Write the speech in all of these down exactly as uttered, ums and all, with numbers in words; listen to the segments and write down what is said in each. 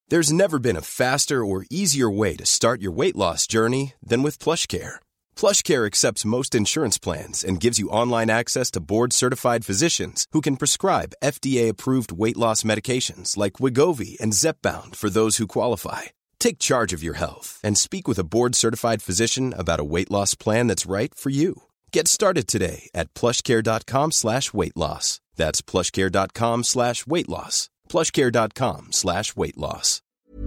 There's never been a faster or easier way to start your weight loss journey than with PlushCare. PlushCare accepts most insurance plans and gives you online access to board-certified physicians who can prescribe F D A-approved weight loss medications like Wegovy and Zepbound for those who qualify. Take charge of your health and speak with a board-certified physician about a weight loss plan that's right for you. Get started today at plushcare.com slash weight loss. That's plushcare.com slash weight loss. plushcare.com slash weight loss.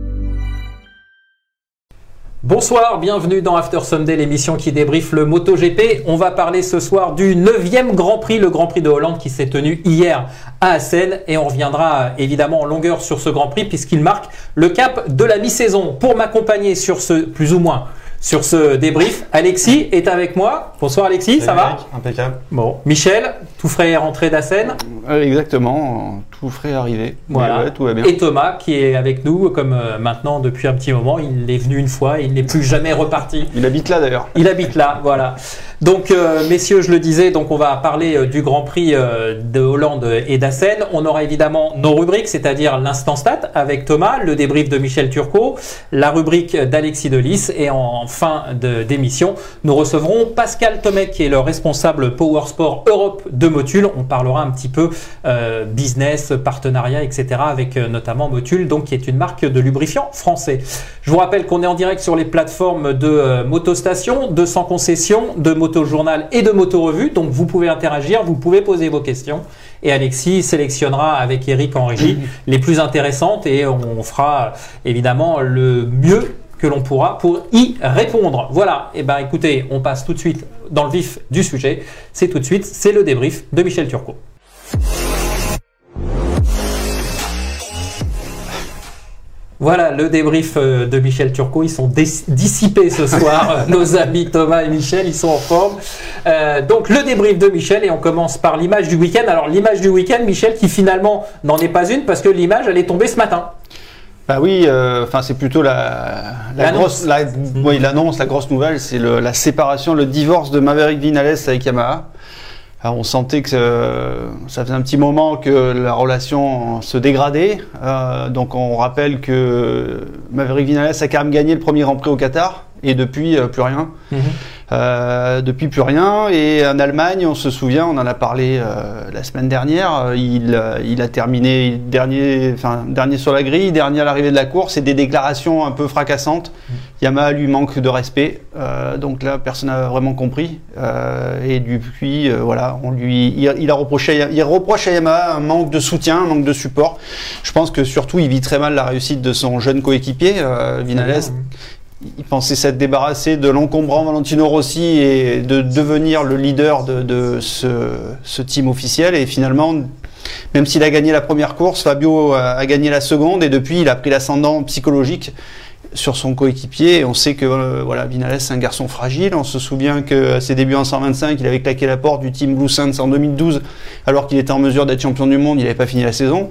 Bonsoir, bienvenue dans After Sunday, l'émission qui débriefe le MotoGP. On va parler ce soir du neuvième Grand Prix, le Grand Prix de Hollande qui s'est tenu hier à Assen. Et on reviendra évidemment en longueur sur ce Grand Prix puisqu'il marque le cap de la mi-saison. Pour m'accompagner sur ce, plus ou moins, sur ce débrief, Alexis est avec moi. Bonsoir Alexis, Salut ça va? Mec, impeccable. Bon, Michel, tout frais est rentré d'Assen. Euh, exactement, tout frais est arrivé. Voilà. Ouais, tout va bien. Et Thomas qui est avec nous comme euh, maintenant depuis un petit moment. Il est venu une fois et il n'est plus jamais reparti. Il habite là d'ailleurs. Il habite là, voilà. Donc euh, messieurs, je le disais, donc on va parler euh, du Grand Prix euh, de Hollande et d'Assen. On aura évidemment nos rubriques, c'est-à-dire l'instant stat avec Thomas, le débrief de Michel Turcot, la rubrique d'Alexis Delis et en fin de, d'émission, nous recevrons Pascal Tomec qui est le responsable Power Sport Europe de Motul. On parlera un petit peu euh, business, partenariat, et cetera avec euh, notamment Motul, donc qui est une marque de lubrifiant français. Je vous rappelle qu'on est en direct sur les plateformes de euh, Motostation, de Sans Concession, de Motojournal et de Motorevue. Donc vous pouvez interagir, vous pouvez poser vos questions. Et Alexis sélectionnera avec Eric en régie les plus intéressantes et on fera évidemment le mieux que l'on pourra pour y répondre. Voilà, et ben écoutez, on passe tout de suite dans le vif du sujet. C'est tout de suite, c'est le débrief de Michel Turcot. Voilà le débrief de Michel Turcot. Ils sont dissipés ce soir, nos amis Thomas et Michel, ils sont en forme. Euh, donc le débrief de Michel et on commence par l'image du week-end. Alors l'image du week-end, Michel, qui finalement n'en est pas une parce que l'image elle est tombée ce matin. Bah oui, enfin euh, c'est plutôt la, la grosse, la, mmh. oui, l'annonce, la grosse nouvelle, c'est le, la séparation, le divorce de Maverick Viñales avec Yamaha. Alors, on sentait que euh, ça faisait un petit moment que la relation se dégradait. Euh, donc on rappelle que Maverick Viñales a quand même gagné le premier Grand Prix au Qatar et depuis euh, plus rien. Mmh. Euh, depuis plus rien. Et en Allemagne, on se souvient, on en a parlé euh, la semaine dernière, il, il a terminé dernier, enfin, dernier sur la grille, dernier à l'arrivée de la course et des déclarations un peu fracassantes. Mmh. Yamaha lui manque de respect. Euh, donc là, personne n'a vraiment compris. Euh, et depuis, euh, voilà, on lui, il, il, a reproché, il reproche à Yamaha un manque de soutien, un manque de support. Je pense que surtout, il vit très mal la réussite de son jeune coéquipier, euh, Viñales. Il pensait s'être débarrassé de l'encombrant Valentino Rossi et de devenir le leader de, de ce, ce team officiel. Et finalement, même s'il a gagné la première course, Fabio a, a gagné la seconde et depuis, il a pris l'ascendant psychologique sur son coéquipier. Et on sait que euh, voilà, Viñales, c'est un garçon fragile. On se souvient qu'à ses débuts en cent vingt-cinq, il avait claqué la porte du team Blue Saints en deux mille douze, alors qu'il était en mesure d'être champion du monde. Il n'avait pas fini la saison.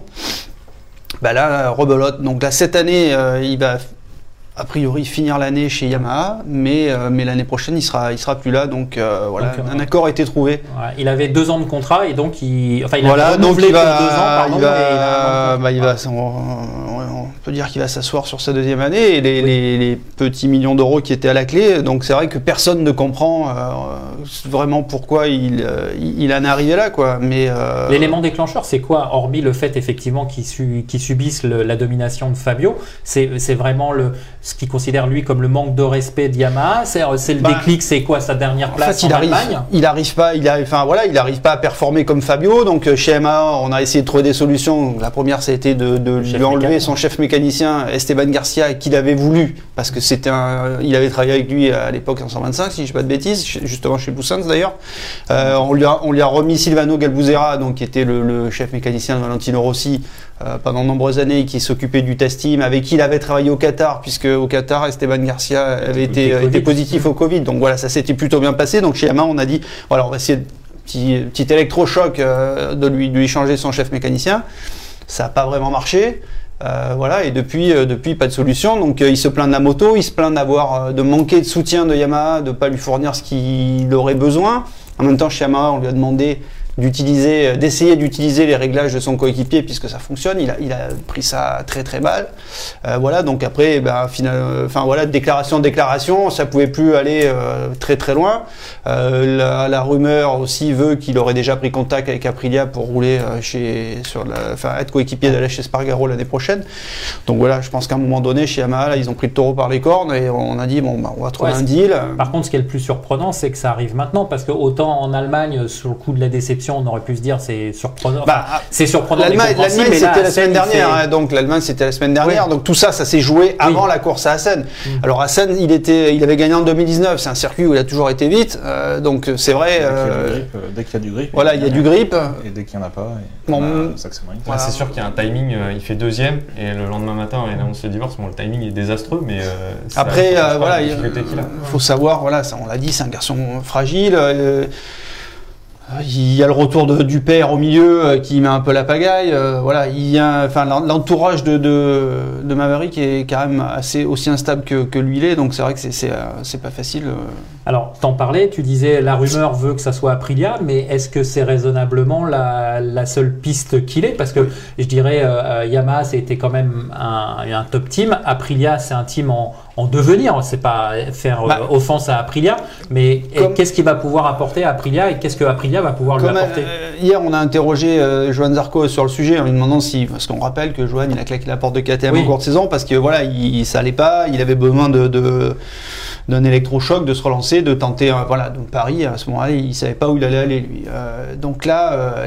Bah là, rebelote. Donc là, cette année, euh, il va a priori finir l'année chez Yamaha, mais, euh, mais l'année prochaine il sera, il sera plus là, donc euh, voilà, donc, un euh, accord a été trouvé. Ouais, il avait deux ans de contrat et donc il, enfin il voilà, a renouvelé donc il va, pour deux ans, pardon, il va, et il a bah, il va, on, on peut dire qu'il va s'asseoir sur sa deuxième année et les, oui. les, les petits millions d'euros qui étaient à la clé, donc c'est vrai que personne ne comprend euh, vraiment pourquoi il, euh, il en est arrivé là, quoi. Mais euh, l'élément déclencheur, c'est quoi, hormis le fait effectivement qu'il, su, qu'il subisse le, la domination de Fabio, c'est, c'est vraiment le ce qu'il considère lui comme le manque de respect de Yamaha, c'est, c'est le bah, déclic, c'est quoi sa dernière place en, fait, il en arrive, Allemagne il arrive pas, il arrive, enfin voilà, il arrive pas à performer comme Fabio. Donc chez Yamaha, on a essayé de trouver des solutions. La première, ça a été de, de lui enlever mécanique. son chef mécanicien Esteban Garcia, qu'il avait voulu, parce que c'était un, il avait travaillé avec lui à l'époque en cent vingt-cinq, si je dis pas de bêtises, justement chez Blue Saints d'ailleurs. Euh, on lui a, on lui a remis Silvano Galbuzera, donc qui était le, le chef mécanicien de Valentino Rossi euh, pendant de nombreuses années, qui s'occupait du test team, avec qui il avait travaillé au Qatar, puisque au Qatar, Esteban Garcia avait été, été positif au Covid. Donc voilà, ça s'était plutôt bien passé. Donc chez Yamaha, on a dit, voilà, on va essayer de petit, petit électrochoc euh, de, lui, de lui changer son chef mécanicien. Ça n'a pas vraiment marché. Euh, voilà, et depuis, euh, depuis, pas de solution. Donc euh, il se plaint de la moto, il se plaint d'avoir, euh, de manquer de soutien de Yamaha, de ne pas lui fournir ce qu'il aurait besoin. En même temps, chez Yamaha, on lui a demandé d'utiliser, d'essayer d'utiliser les réglages de son coéquipier puisque ça fonctionne. Il a, il a pris ça très très mal. Euh, voilà, donc après, ben, final, enfin voilà, déclaration déclaration, ça pouvait plus aller euh, très très loin. Euh, la, la rumeur aussi veut qu'il aurait déjà pris contact avec Aprilia pour rouler euh, chez, sur la, enfin être coéquipier d'aller chez Spargaro l'année prochaine. Donc voilà, je pense qu'à un moment donné, chez Yamaha, là, ils ont pris le taureau par les cornes et on a dit bon, ben, on va trouver ouais, un deal. Par contre, ce qui est le plus surprenant, c'est que ça arrive maintenant parce que autant en Allemagne, sur le coup de la déception, on aurait pu se dire c'est surprenant. Bah, c'est surprenant. L'Allemagne, l'Allemagne c'était là, la semaine dernière. Hein, donc l'Allemagne c'était la semaine dernière. Oui. Donc tout ça, ça s'est joué avant oui. la course à Assen. Mmh. Alors Assen, il était, il avait gagné en deux mille dix-neuf. C'est un circuit où il a toujours été vite. Euh, donc c'est vrai. Euh, dès qu'il y a du grip. Voilà, il y a du grip. Et dès qu'il n'y en a pas, bon, on a, ça voilà. ouais, c'est sûr qu'il y a un timing. Euh, il fait deuxième et le lendemain matin, il annonce le divorce. Bon, le timing est désastreux, mais euh, après, euh, voilà, il faut savoir. Voilà, ça, on l'a dit, c'est un garçon fragile. Euh, Il y a le retour de, du père au milieu euh, qui met un peu la pagaille. Euh, voilà, il y a, enfin, l'entourage de, de, de Maverick est quand même assez aussi instable que, que lui l'est, donc c'est vrai que c'est, c'est, c'est pas facile. Euh. Alors, t'en parlais, tu disais la rumeur veut que ça soit Aprilia, mais est-ce que c'est raisonnablement la, la seule piste qu'il est ? Parce que je dirais euh, Yamaha c'était quand même un, un top team, Aprilia c'est un team en en devenir, c'est pas faire bah, euh, offense à Aprilia, mais comme, qu'est-ce qu'il va pouvoir apporter à Aprilia et qu'est-ce que Aprilia va pouvoir lui apporter euh, Hier, on a interrogé euh, Johan Zarco sur le sujet en lui demandant si, parce qu'on rappelle que Johan il a claqué la porte de K T M oui. en cours de saison parce que voilà, il, ça allait pas, il avait besoin de, de d'un électrochoc, de se relancer, de tenter euh, voilà, donc Paris à ce moment-là, il savait pas où il allait aller lui. Euh, donc là, euh,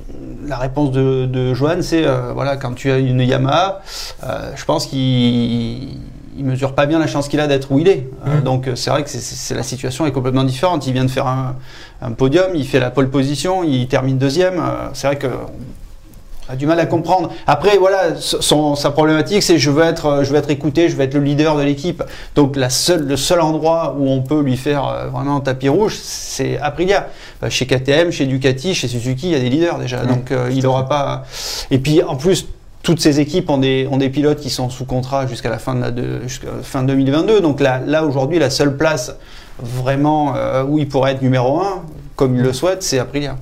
la réponse de, de Johan, c'est euh, voilà, quand tu as une Yamaha, euh, je pense qu'il il mesure pas bien la chance qu'il a d'être où il est. Mmh. Euh, donc c'est vrai que c'est, c'est, la situation est complètement différente. Il vient de faire un, un podium, il fait la pole position, il termine deuxième. Euh, c'est vrai que on a du mal à comprendre. Après voilà, son, sa problématique c'est je veux être, je veux être écouté, je veux être le leader de l'équipe. Donc la seule, le seul endroit où on peut lui faire vraiment un tapis rouge, c'est Aprilia. Euh, chez K T M, chez Ducati, chez Suzuki, il y a des leaders déjà. Mmh. Donc euh, il aura pas. Et puis en plus. Toutes ces équipes ont des, ont des pilotes qui sont sous contrat jusqu'à la fin, de la de, jusqu'à fin deux mille vingt-deux. Donc là, là aujourd'hui, la seule place vraiment euh, où il pourrait être numéro un, comme il le souhaite, c'est Aprilia.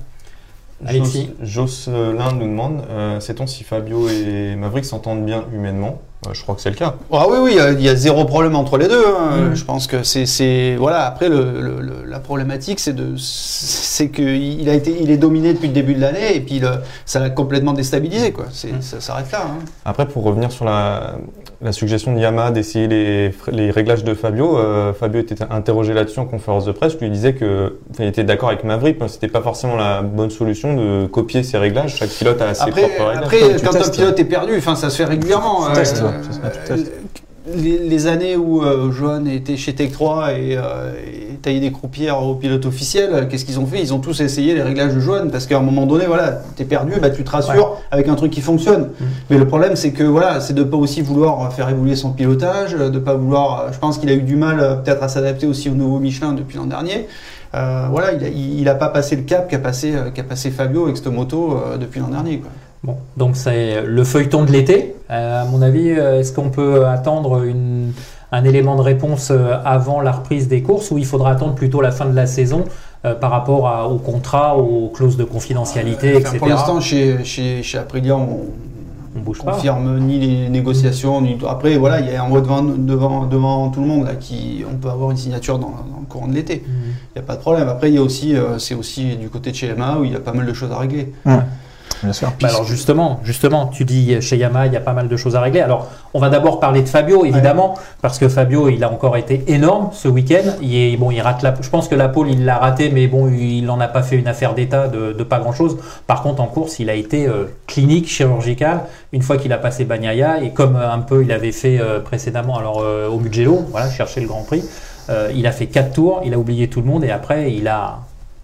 Alexis. Jocelyn nous demande, euh, sait-on si Fabio et Maverick s'entendent bien humainement ? Euh, je crois que c'est le cas. Ah oui, oui, il y a zéro problème entre les deux. Hein. Mmh. Je pense que c'est, c'est voilà. Après, le, le, le, la problématique, c'est de, c'est que il a été, il est dominé depuis le début de l'année et puis le, ça l'a complètement déstabilisé, quoi. C'est, mmh. ça s'arrête là. Hein. Après, pour revenir sur la, la suggestion de Yamaha d'essayer les, les réglages de Fabio, euh, Fabio était interrogé là-dessus en conférence de presse. Je lui disais que, il était d'accord avec Maverick, mais c'était pas forcément la bonne solution de copier ses réglages. Chaque pilote a ses après, propres réglages. Après, quand testes, un pilote est perdu, enfin, ça se fait régulièrement. Euh, euh, euh, les, les années où euh, Johan était chez Tech trois et, euh, et taillait des croupières au pilote officiel, qu'est-ce qu'ils ont fait ? Ils ont tous essayé les réglages de Johan parce qu'à un moment donné, voilà, t'es perdu, bah tu te rassures ouais. avec un truc qui fonctionne. Mmh. Mais le problème, c'est que voilà, c'est de pas aussi vouloir faire évoluer son pilotage, de pas vouloir. Je pense qu'il a eu du mal peut-être à s'adapter aussi au nouveau Michelin depuis l'an dernier. Euh, voilà, il a, il, il a pas passé le cap qu'a passé, qu'a passé Fabio avec cette moto euh, depuis l'an dernier, quoi. Bon, donc c'est le feuilleton de l'été. Euh, à mon avis, est-ce qu'on peut attendre une, un élément de réponse avant la reprise des courses ou il faudra attendre plutôt la fin de la saison euh, par rapport à, au contrat, aux clauses de confidentialité, euh, enfin, et cetera. Pour l'instant, chez, chez, chez Aprilia, on on bouge pas. Confirme ni les négociations, ni après voilà, il y a un mot devant, devant, devant tout le monde là qui on peut avoir une signature dans, dans le courant de l'été. Il mmh. n'y a pas de problème. Après il y a aussi euh, c'est aussi du côté de chez Yamaha où il y a pas mal de choses à régler. Mmh. Bien sûr. Bah alors justement, justement, tu dis chez Yamaha, il y a pas mal de choses à régler. Alors, on va d'abord parler de Fabio, évidemment, ouais. parce que Fabio, il a encore été énorme ce week-end. Il est, bon, il rate la, je pense que la pole, il l'a raté, mais bon, il n'en a pas fait une affaire d'état de, de pas grand-chose. Par contre, en course, il a été euh, clinique, chirurgical, une fois qu'il a passé Bagnaia, et comme euh, un peu il avait fait euh, précédemment, alors euh, au Mugello, voilà, chercher le Grand Prix, euh, il a fait quatre tours, il a oublié tout le monde, et après, il a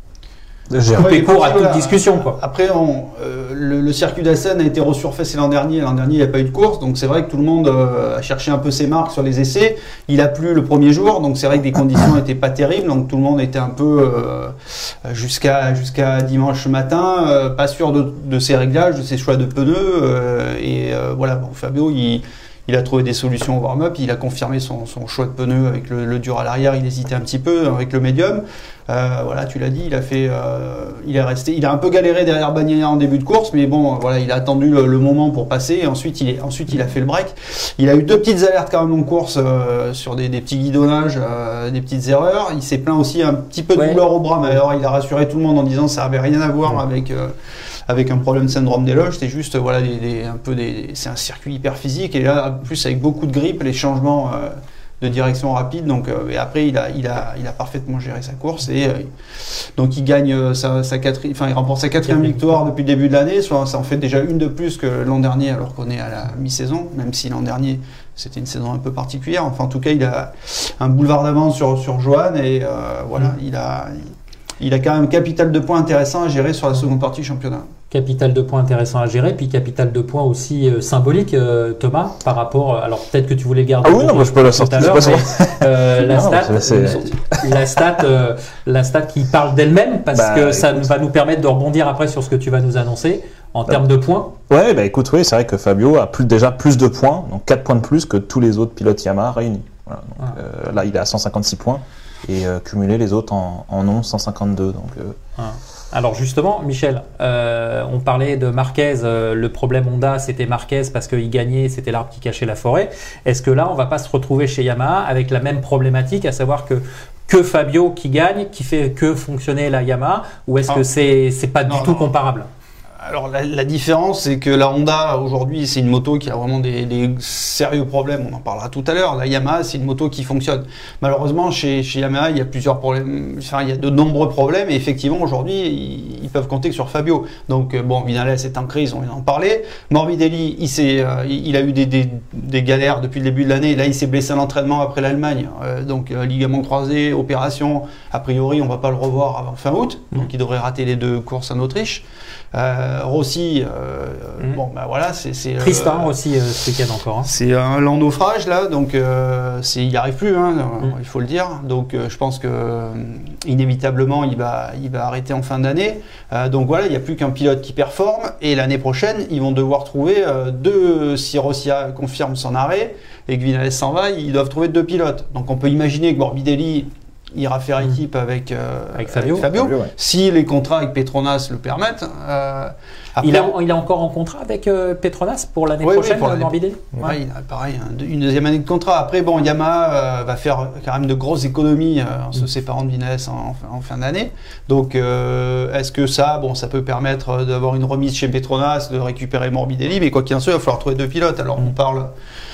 coupé court à toute discussion, quoi. Après, on, euh, le, le circuit d'Assen a été resurfacé l'an dernier. L'an dernier, il n'y a pas eu de course, donc c'est vrai que tout le monde euh, a cherché un peu ses marques sur les essais. Il a plu le premier jour, donc c'est vrai que les conditions n'étaient pas terribles, donc tout le monde était un peu euh, jusqu'à jusqu'à dimanche matin, euh, pas sûr de, de ses réglages, de ses choix de pneus, euh, et euh, voilà. Bon, Fabio, il il a trouvé des solutions au warm-up, il a confirmé son, son choix de pneus avec le, le dur à l'arrière, il hésitait un petit peu avec le médium. Euh, voilà, tu l'as dit, il a fait, euh, il est resté, il a un peu galéré derrière Bagnaia en début de course, mais bon, voilà, il a attendu le, le moment pour passer. Et ensuite, il est, ensuite, il a fait le break. Il a eu deux petites alertes quand même en course euh, sur des, des petits guidonnages, euh, des petites erreurs. Il s'est plaint aussi un petit peu de ouais. douleur au bras, mais alors il a rassuré tout le monde en disant que ça avait rien à voir ouais. avec. Euh, avec un problème syndrome des loges, c'est juste voilà des, des, un peu des, c'est un circuit hyper physique et là en plus avec beaucoup de grippe, les changements euh, de direction rapides, donc euh, et après il a il a il a parfaitement géré sa course et euh, donc il gagne euh, sa, sa quatrième, enfin il remporte sa quatrième victoire depuis le début de l'année, soit ça en fait déjà une de plus que l'an dernier alors qu'on est à la mi-saison, même si l'an dernier c'était une saison un peu particulière. Enfin en tout cas il a un boulevard d'avance sur sur Johan et euh, voilà mmh. il a il, il a quand même un capital de points intéressant à gérer sur la seconde partie du championnat. Capital de points intéressant à gérer, puis capital de points aussi euh, symbolique, euh, Thomas, par rapport. Alors peut-être que tu voulais garder. Ah oui, non, moi je peux la sortir. Tout à l'heure, mais, euh, la, non, stat, c'est, c'est... la stat, euh, la stat qui parle d'elle-même, parce bah, que ça écoute. va nous permettre de rebondir après sur ce que tu vas nous annoncer en bah, termes de points. Ouais, bah écoute, oui, c'est vrai que Fabio a plus, déjà plus de points, donc quatre points de plus que tous les autres pilotes Yamaha réunis. Voilà, donc, ah. euh, là, il est à cent cinquante-six points et euh, cumulé les autres en, en ont cent cinquante-deux. Donc. Euh, ah. Alors justement, Michel, euh, on parlait de Marquez, euh, le problème Honda c'était Marquez parce qu'il gagnait, c'était l'arbre qui cachait la forêt. Est-ce que là on va pas se retrouver chez Yamaha avec la même problématique, à savoir que que Fabio qui gagne, qui fait que fonctionner la Yamaha, ou est-ce ah. que c'est c'est pas non, du tout non. comparable? Alors la, la différence, c'est que la Honda aujourd'hui, c'est une moto qui a vraiment des, des sérieux problèmes. On en parlera tout à l'heure. La Yamaha, c'est une moto qui fonctionne. Malheureusement, chez, chez Yamaha, il y a plusieurs problèmes. Enfin, il y a de nombreux problèmes. Et effectivement, aujourd'hui, ils, ils peuvent compter que sur Fabio. Donc bon, Vinales est en crise, on vient d'en parler. Morbidelli, il s'est, euh, il a eu des, des, des galères depuis le début de l'année. Là, il s'est blessé à l'entraînement après l'Allemagne. Euh, donc euh, ligament croisé, opération. A priori, on va pas le revoir avant fin août. Donc il devrait rater les deux courses en Autriche. Euh, Rossi, euh, mmh. bon ben voilà, c'est c'est triste hein, Rossi euh, ce week-end encore. Hein. C'est un lent naufrage là, donc euh, c'est il n'y arrive plus, hein, mmh. il faut le dire. Donc euh, je pense que euh, inévitablement il va il va arrêter en fin d'année. Euh, donc voilà, il n'y a plus qu'un pilote qui performe et l'année prochaine ils vont devoir trouver euh, deux. Si Rossi confirme son arrêt et que Vinales s'en va, ils doivent trouver deux pilotes. Donc on peut imaginer que Morbidelli ira faire équipe avec, euh, avec Fabio, avec Fabio, Fabio ouais. si les contrats avec Petronas le permettent. Euh, après, il, a, il est encore en contrat avec euh, Petronas pour l'année oui, prochaine, oui, pour l'année... Morbidelli ouais. Ouais, il a pareil, une deuxième année de contrat. Après, bon, Yamaha euh, va faire quand même de grosses économies euh, en se mm. séparant de Vinales en, en fin d'année. Donc, euh, est-ce que ça, bon, ça peut permettre d'avoir une remise chez Petronas, de récupérer Morbidelli, mais quoi qu'il en soit, il va falloir trouver deux pilotes. Alors, mm. on parle...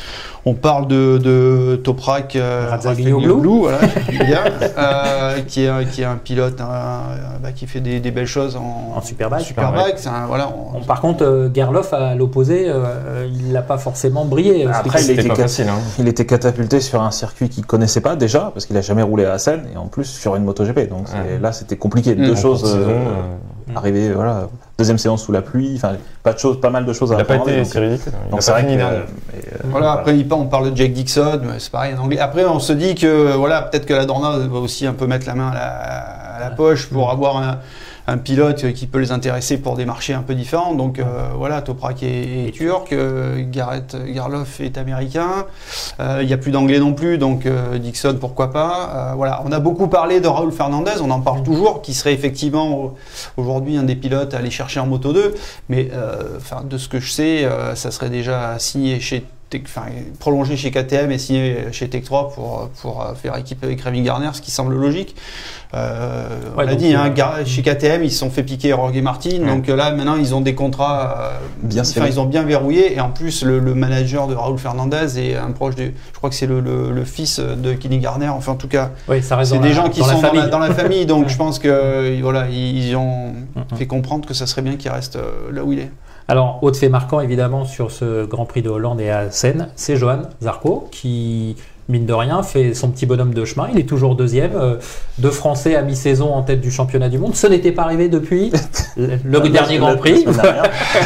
On parle de, de Toprak euh, Razgatlioglu, voilà, bien, euh, qui, est, qui est un pilote hein, bah, qui fait des, des belles choses en, en Superbike. Superbike c'est un, voilà, on, on, par contre, euh, Gerloff, à l'opposé, euh, il n'a pas forcément brillé. Après, il était, cat- facile, hein. il était catapulté sur un circuit qu'il ne connaissait pas déjà, parce qu'il n'a jamais roulé à Assen, et en plus sur une MotoGP. Donc ouais. là, c'était compliqué. Deux mmh. choses euh, euh, arrivées, voilà. Deuxième séance sous la pluie, enfin pas de choses, pas mal de choses à apprendre. Il n'a pas été si ridicule. Donc c'est vrai qu'il a. Euh, voilà, après on parle de Jake Dixon, mais c'est pareil en anglais. Après on se dit que voilà, peut-être que la Dorna va aussi un peu mettre la main à la, à la poche pour avoir un, un pilote qui peut les intéresser pour des marchés un peu différents. Donc euh, voilà, Toprak est, est turc, euh, Garrett Gerloff est américain. Il euh, n'y a plus d'anglais non plus, donc euh, Dixon pourquoi pas. Euh, voilà, on a beaucoup parlé de Raúl Fernandez, on en parle toujours, qui serait effectivement aujourd'hui un des pilotes à aller chercher en Moto deux, mais euh, enfin de ce que je sais, euh, ça serait déjà signé chez Enfin, prolongé chez K T M et signé chez Tech trois pour, pour faire équipe avec Remy Garner, ce qui semble logique. Euh, ouais, on l'a dit, hein, euh, chez K T M, ils se sont fait piquer Jorge Martin, ouais. donc là maintenant ils ont des contrats, euh, bien enfin, ils ont bien verrouillé, et en plus le, le manager de Raúl Fernandez est un proche de, je crois que c'est le, le, le fils de Kenny Garner, enfin en tout cas, oui, ça reste c'est des la, gens qui dans sont la dans, la, dans la famille, donc ouais. je pense que voilà, ils ont mm-hmm. fait comprendre que ça serait bien qu'il reste là où il est. Alors, autre fait marquant évidemment sur ce Grand Prix de Hollande et à Assen, c'est Johan Zarco qui, mine de rien, fait son petit bonhomme de chemin. Il est toujours deuxième, euh, deux Français à mi-saison en tête du championnat du monde. Ce n'était pas arrivé depuis le, le dernier Grand Prix, la semaine,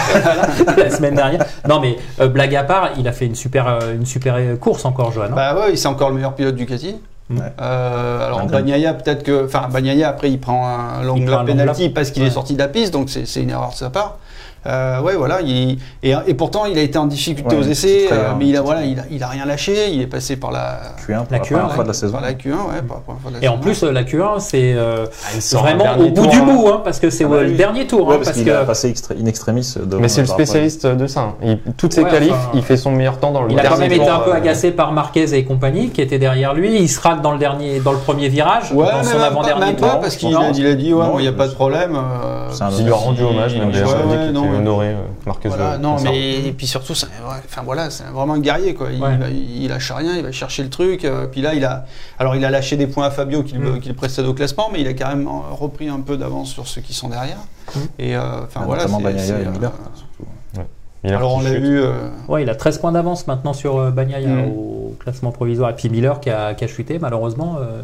la semaine dernière. Non mais euh, blague à part, il a fait une super, euh, une super course encore, Johan. Hein. Bah ouais, c'est encore le meilleur pilote Ducati. Ouais. Euh, alors Bagnaia peut-être que, enfin Bagnaia après il prend un long lap penalty parce qu'il ouais. est sorti de la piste, donc c'est, c'est une erreur de sa part. Euh, ouais, voilà. Il, et, et pourtant, il a été en difficulté ouais, aux essais, très, euh, mais il a, voilà, très... il a, il a rien lâché. Il est passé par la Q un, pour la, la Q un, première ouais. fois de la saison. Par la Q un, ouais. Par, par, par la et en plus, la Q un, c'est euh, ah, vraiment au bout tour, du hein. bout, hein, parce que c'est ah, bah, le oui. dernier tour. Ouais, hein, parce, parce qu'il que... a passé extra- in extremis. Mais c'est le spécialiste de ça. Hein. Il, toutes ses ouais, qualifs, enfin, il fait son meilleur temps dans le il dernier tour. Il a quand même tour, été un peu euh... agacé par Marquez et compagnie, qui étaient derrière lui. Il se rate dans le dernier, dans le premier virage, ouais, dans son avant-dernier tour. Parce qu'il a, il a dit, ouais, il n'y a pas de problème. Euh, il lui a rendu hommage, même d'ailleurs, il a dit qu'il était honoré, Marquez. Voilà, non, mais et puis surtout, c'est, enfin voilà, c'est vraiment un guerrier, quoi. Il, ouais. il, il lâche rien, il va chercher le truc. Euh, puis là, il a, alors il a lâché des points à Fabio qui, mm. qui le précède au classement, mais il a quand même repris un peu d'avance sur ceux qui sont derrière. Mm. Et enfin euh, voilà, notamment Bagnaia et Miller, surtout. Ouais. Miller alors on l'a vu. Euh... Ouais, il a treize points d'avance maintenant sur euh, Bagnaia mm. au classement provisoire. Et puis Miller qui a, qui a chuté, malheureusement. Euh,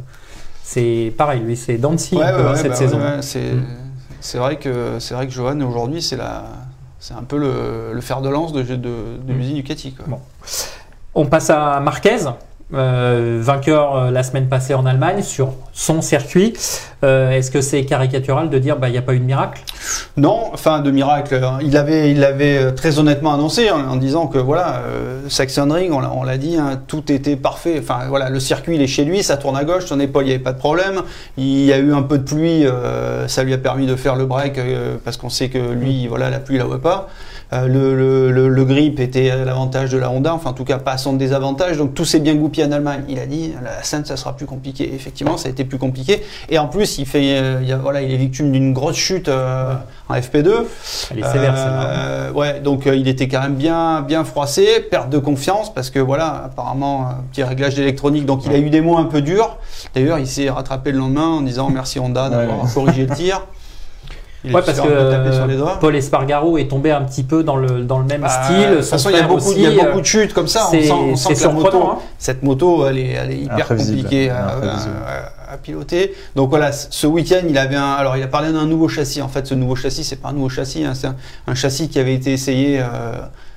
c'est pareil, lui, c'est Dancy ouais, ouais, cette bah, saison. Ouais, c'est, mm. c'est vrai que c'est vrai que Johan aujourd'hui, c'est la. C'est un peu le, le fer de lance de, de, de l'usine Ducati. Quoi. Bon. On passe à Marquez, euh, vainqueur euh, la semaine passée en Allemagne sur son circuit. Euh, est-ce que c'est caricatural de dire bah il n'y a pas eu de miracle ? Non, enfin de miracle. Il avait, il l'avait très honnêtement annoncé en, en disant que voilà, euh, Sachsenring, on l'a, on l'a dit, hein, tout était parfait. Enfin voilà, le circuit il est chez lui, ça tourne à gauche, son épaule il n'y avait pas de problème. Il y a eu un peu de pluie, euh, ça lui a permis de faire le break euh, parce qu'on sait que lui, voilà, la pluie il la voit pas. Euh, le, le, le, le grip était à l'avantage de la Honda, enfin en tout cas pas à son désavantage, donc tout s'est bien goupillé en Allemagne. Il a dit la Sainte ça sera plus compliqué. Et effectivement, ça a été plus compliqué. Et en plus, il fait, euh, il, y a, voilà, il est victime d'une grosse chute euh, en F P deux. Elle est sévère, celle-là. Euh, ouais, donc euh, il était quand même bien, bien froissé, perte de confiance parce que voilà, apparemment un petit réglage d'électronique, donc il a eu des mots un peu durs. D'ailleurs, il s'est rattrapé le lendemain en disant merci Honda d'avoir ouais. corrigé le tir. Il ouais, parce que euh, Paul Espargaro est tombé un petit peu dans le, dans le même bah, style. De toute façon, il y a beaucoup, aussi, il y a beaucoup de chutes comme ça. C'est, on sent, on sent c'est que la moto, hein. cette moto, elle est, elle est hyper compliquée à, à, à piloter. Donc voilà, ce week-end, il avait un, alors il a parlé d'un nouveau châssis. En fait, ce nouveau châssis, c'est pas un nouveau châssis, hein, c'est un, un châssis qui avait été essayé euh,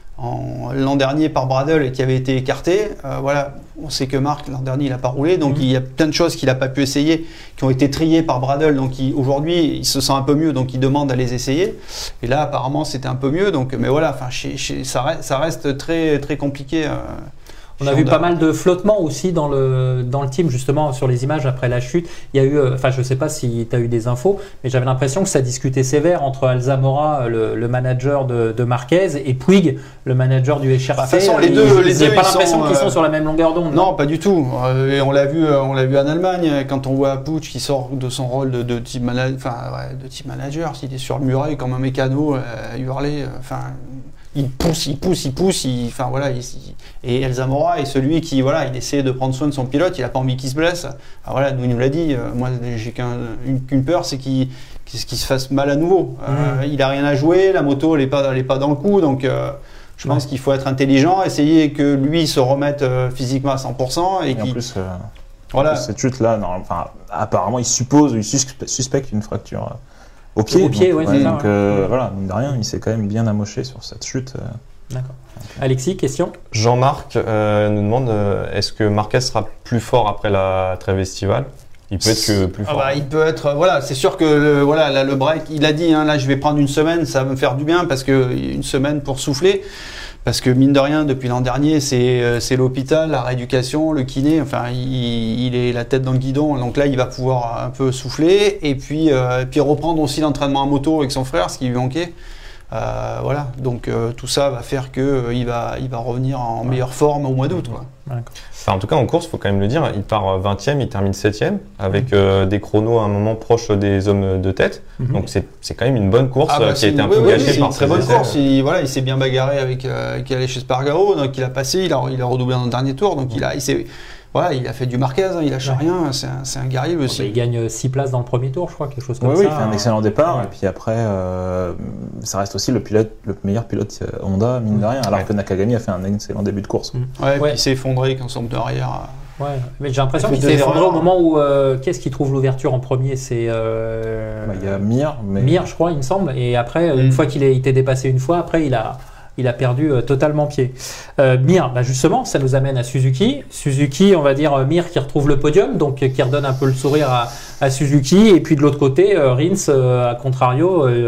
en, l'an dernier par Bradle et qui avait été écarté. Euh, voilà, on sait que Marc l'an dernier il n'a pas roulé, donc mmh. il y a plein de choses qu'il n'a pas pu essayer, qui ont été triées par Bradle. Donc il, aujourd'hui, il se sent un peu mieux, donc il demande à les essayer. Et là, apparemment, c'était un peu mieux. Donc, mais voilà, enfin, chez, chez, ça, reste, ça reste très très compliqué. Euh, On a vu pas mal de flottements aussi dans le, dans le team, justement, sur les images après la chute. Il y a eu, enfin, je ne sais pas si tu as eu des infos, mais j'avais l'impression que ça discutait sévère entre Alzamora, le, le manager de, de Marquez, et Puig, le manager du H R C. Bah, de toute façon, les deux, ils, les j'ai deux, pas ils l'impression sont, qu'ils euh... sont sur la même longueur d'onde. Non, pas du tout. Et on l'a vu, on l'a vu en Allemagne, quand on voit Puig qui sort de son rôle de, de, team, mana... enfin, ouais, de team manager, s'il est sur le muret comme un mécano, à hurler, enfin... Il pousse, il pousse, il pousse, il, enfin voilà, il, il, et El Zamora est celui qui, voilà, il essaie de prendre soin de son pilote, il a pas envie qu'il se blesse. Alors voilà, nous il nous l'a dit, euh, moi j'ai qu'un, une, qu'une peur, c'est qu'il, qu'il, qu'il se fasse mal à nouveau. Euh, mmh. Il a rien à jouer, la moto elle est pas, elle est pas dans le coup, donc euh, je pense mmh. qu'il faut être intelligent, essayer que lui se remette euh, physiquement à cent pour cent et, et en plus, euh, voilà. En plus, cette chute là, non, enfin, apparemment il suppose, il suspecte une fracture. Euh. Au pied, au pied, donc, ouais, ouais, c'est donc ça, euh, ouais. voilà, mine de rien, il s'est quand même bien amoché sur cette chute. Euh. D'accord. Alexis, question ? Jean-Marc euh, nous demande euh, est-ce que Marquez sera plus fort après la trêve estivale ? Il peut être que plus fort. Ah bah, il peut être, voilà, c'est sûr que le, voilà, là, le break, il a dit, hein, là je vais prendre une semaine, ça va me faire du bien parce que une semaine pour souffler. Parce que mine de rien, depuis l'an dernier, c'est, c'est l'hôpital, la rééducation, le kiné. Enfin, il, il est la tête dans le guidon. Donc là, il va pouvoir un peu souffler et puis, euh, et puis reprendre aussi l'entraînement à moto avec son frère, ce qui lui manquait. Euh, voilà. Donc euh, tout ça va faire que euh, il va, il va revenir en meilleure forme au mois d'août, quoi. Enfin, en tout cas, en course, il faut quand même le dire, il part vingtième, il termine septième, avec euh, des chronos à un moment proches des hommes de tête. Mm-hmm. Donc c'est, c'est quand même une bonne course ah bah, qui a été un oui, peu oui, gâchée oui, par c'est une très bonne course. Il, voilà, il s'est bien bagarré avec, euh, avec Aleix Espargaro, donc il a passé, il a, il a redoublé dans le dernier tour, donc mm-hmm. il a, il s'est, voilà, il a fait du Marquez, hein, il lâche ouais. rien, c'est un, c'est un guerrier aussi. Bah, il gagne six places dans le premier tour, je crois, quelque chose comme oui, ça. Oui, il fait un excellent départ, ouais. Et puis après, euh, ça reste aussi le, pilote, le meilleur pilote Honda, mine de rien, alors ouais. que Nakagami a fait un excellent début de course. Mm. Ouais, ouais. Puis il s'est effondré quand son pneu arrière. Ouais, mais j'ai l'impression qu'il s'est effondré au moment où euh, qu'est-ce qui trouve l'ouverture en premier, c'est euh, bah, il y a Mir, mais... Mir, je crois, il me semble, et après, mm. une fois qu'il a été dépassé une fois, après il a il a perdu euh, totalement pied. Euh, Mir, bah justement, ça nous amène à Suzuki. Suzuki, on va dire euh, Mir qui retrouve le podium, donc euh, qui redonne un peu le sourire à, à Suzuki. Et puis de l'autre côté, euh, Rins, euh, à contrario, euh,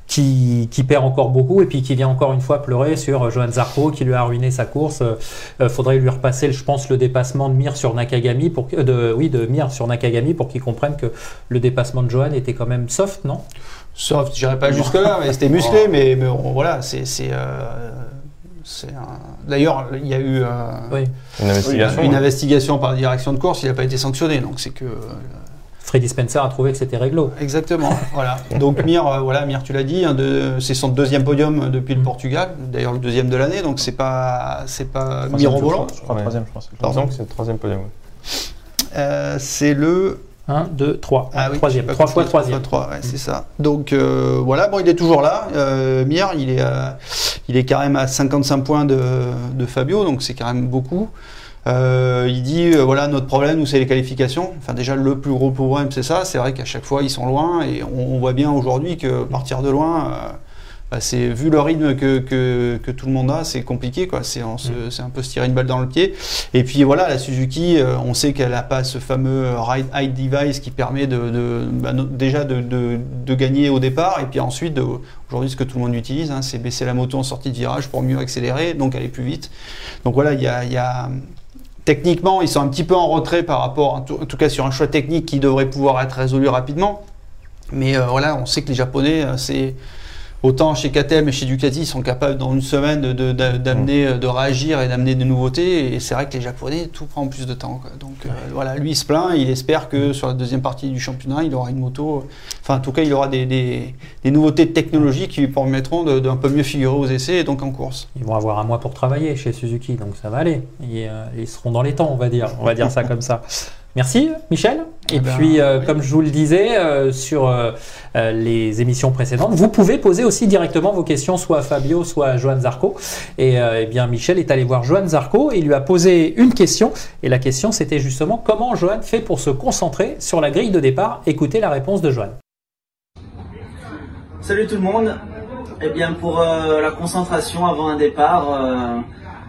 qui, qui perd encore beaucoup et puis qui vient encore une fois pleurer sur Johann Zarco qui lui a ruiné sa course. Euh, faudrait lui repasser, je pense, le dépassement de Mir sur Nakagami pour que, de, oui, de Mir sur Nakagami pour qu'il comprenne que le dépassement de Johann était quand même soft, non? Soft, je dirais pas jusque là, mais c'était musclé, oh. mais, mais bon, voilà, c'est, c'est, euh, c'est un... D'ailleurs, il y a eu euh, oui. une investigation, une oui. investigation par la direction de course, il n'a pas été sanctionné, donc c'est que. Euh, Freddy Spencer a trouvé que c'était réglo. Exactement, voilà. Donc Mir, euh, voilà, Mir, tu l'as dit, hein, de, c'est son deuxième podium depuis le Portugal, d'ailleurs le deuxième de l'année, donc c'est pas, c'est pas mirobolant. Je crois, ouais. troisième, je pense. Pardon, c'est le troisième podium. Euh, c'est le un, deux, trois. Ah, oui, troisième. Trois fois troisième. trois, ouais, c'est ça. Donc euh, voilà, bon, il est toujours là. Euh, Mir, il est, euh, il est quand même à cinquante-cinq points de, de Fabio, donc c'est quand même beaucoup. Euh, il dit euh, voilà, notre problème, nous, c'est les qualifications. Enfin, déjà, le plus gros problème, c'est ça. C'est vrai qu'à chaque fois, ils sont loin et on, on voit bien aujourd'hui que partir de loin, euh, bah, c'est, vu le rythme que, que, que tout le monde a, c'est compliqué, quoi. C'est, on se, c'est un peu se tirer une balle dans le pied. Et puis voilà, la Suzuki, euh, on sait qu'elle n'a pas ce fameux ride height device qui permet de, de, bah, no, déjà de, de, de gagner au départ et puis ensuite, de, aujourd'hui, ce que tout le monde utilise, hein, c'est baisser la moto en sortie de virage pour mieux accélérer, donc aller plus vite. Donc voilà, il y a, y a techniquement, ils sont un petit peu en retrait par rapport, en tout, en tout cas sur un choix technique qui devrait pouvoir être résolu rapidement. Mais euh, voilà, on sait que les Japonais, c'est autant chez K T M et chez Ducati, ils sont capables dans une semaine de, de, d'amener, de réagir et d'amener des nouveautés. Et c'est vrai que les Japonais, tout prend plus de temps, quoi. Donc euh, voilà, lui il se plaint, il espère que sur la deuxième partie du championnat, il aura une moto. Enfin, en tout cas, il aura des, des, des nouveautés de technologie qui lui permettront de, de un peu mieux figurer aux essais et donc en course. Ils vont avoir un mois pour travailler chez Suzuki, donc ça va aller. Ils, euh, ils seront dans les temps, on va dire. On va dire ça comme ça. Merci Michel. Et eh puis, ben, euh, oui. comme je vous le disais euh, sur euh, euh, les émissions précédentes, vous pouvez poser aussi directement vos questions soit à Fabio, soit à Johann Zarco. Et euh, eh bien, Michel est allé voir Johann Zarco et il lui a posé une question. Et la question, c'était justement comment Johann fait pour se concentrer sur la grille de départ. Écoutez la réponse de Johann. Salut tout le monde. Eh bien, pour euh, la concentration avant un départ, euh,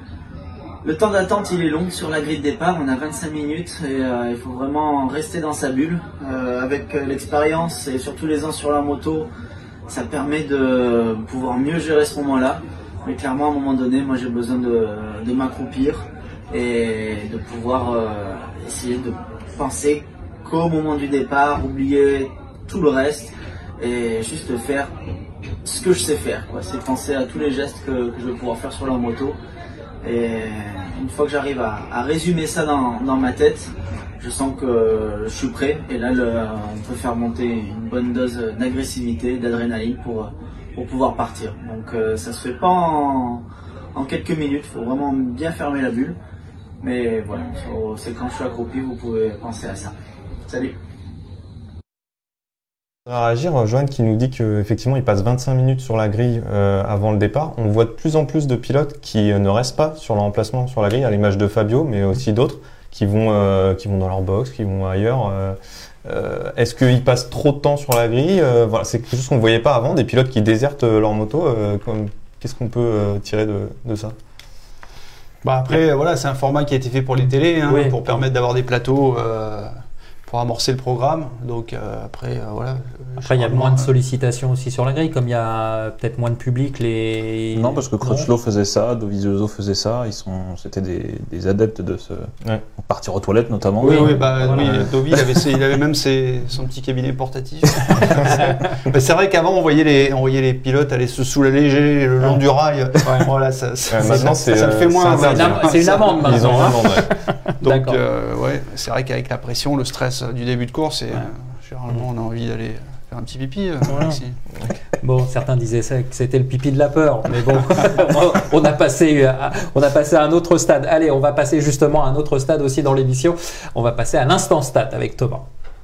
le temps d'attente il est long sur la grille de départ. On a vingt-cinq minutes et euh, il faut vraiment rester dans sa bulle. Euh, avec l'expérience et surtout les ans sur la moto, ça permet de pouvoir mieux gérer ce moment-là. Mais clairement, à un moment donné, moi j'ai besoin de, de m'accroupir et de pouvoir euh, essayer de penser qu'au moment du départ, oublier tout le reste et juste faire ce que je sais faire, quoi. C'est penser à tous les gestes que, que je vais pouvoir faire sur la moto. Et une fois que j'arrive à, à résumer ça dans, dans ma tête, je sens que je suis prêt. Et là, le, on peut faire monter une bonne dose d'agressivité, d'adrénaline pour, pour pouvoir partir. Donc euh, ça se fait pas en, en quelques minutes, il faut vraiment bien fermer la bulle. Mais voilà, faut, c'est quand je suis accroupi, vous pouvez penser à ça. Salut! À réagir, Johann qui nous dit qu'effectivement il passe vingt-cinq minutes sur la grille euh, avant le départ. On voit de plus en plus de pilotes qui euh, ne restent pas sur leur emplacement sur la grille, à l'image de Fabio, mais aussi d'autres qui vont, euh, qui vont dans leur box, qui vont ailleurs. Euh, euh, est-ce qu'ils passent trop de temps sur la grille? euh, voilà, c'est quelque chose qu'on ne voyait pas avant, des pilotes qui désertent leur moto. Euh, comme, qu'est-ce qu'on peut euh, tirer de, de ça? Bah après, voilà, c'est un format qui a été fait pour les télés, hein, oui. pour permettre d'avoir des plateaux. Euh... pour amorcer le programme, donc euh, après euh, voilà. Après il y a moins de sollicitations aussi sur la grille, comme il y a peut-être moins de public. Les non parce que Crutchlow faisait ça, Dovizioso faisait ça, ils sont, c'était des, des adeptes de ce ouais. partir aux toilettes notamment. Oui oui bah voilà. oui, Dovi il avait, ses, il avait même ses, son petit cabinet portatif. c'est, c'est vrai qu'avant on voyait les on voyait les pilotes aller se soulager le long ouais. du rail. Ouais. Voilà ça. ça, ouais, maintenant ça, c'est, ça le fait moins. C'est, un, c'est une amende maintenant. Ils ont une amende. Ouais. Donc euh, ouais, c'est vrai qu'avec la pression, le stress du début de course, et ouais. euh, généralement on a envie d'aller faire un petit pipi. Euh, voilà. Bon, certains disaient ça, que c'était le pipi de la peur, mais bon, on a passé, à, on a passé à un autre stade. Allez, on va passer justement à un autre stade aussi dans l'émission. On va passer à l'instant stat avec Thomas.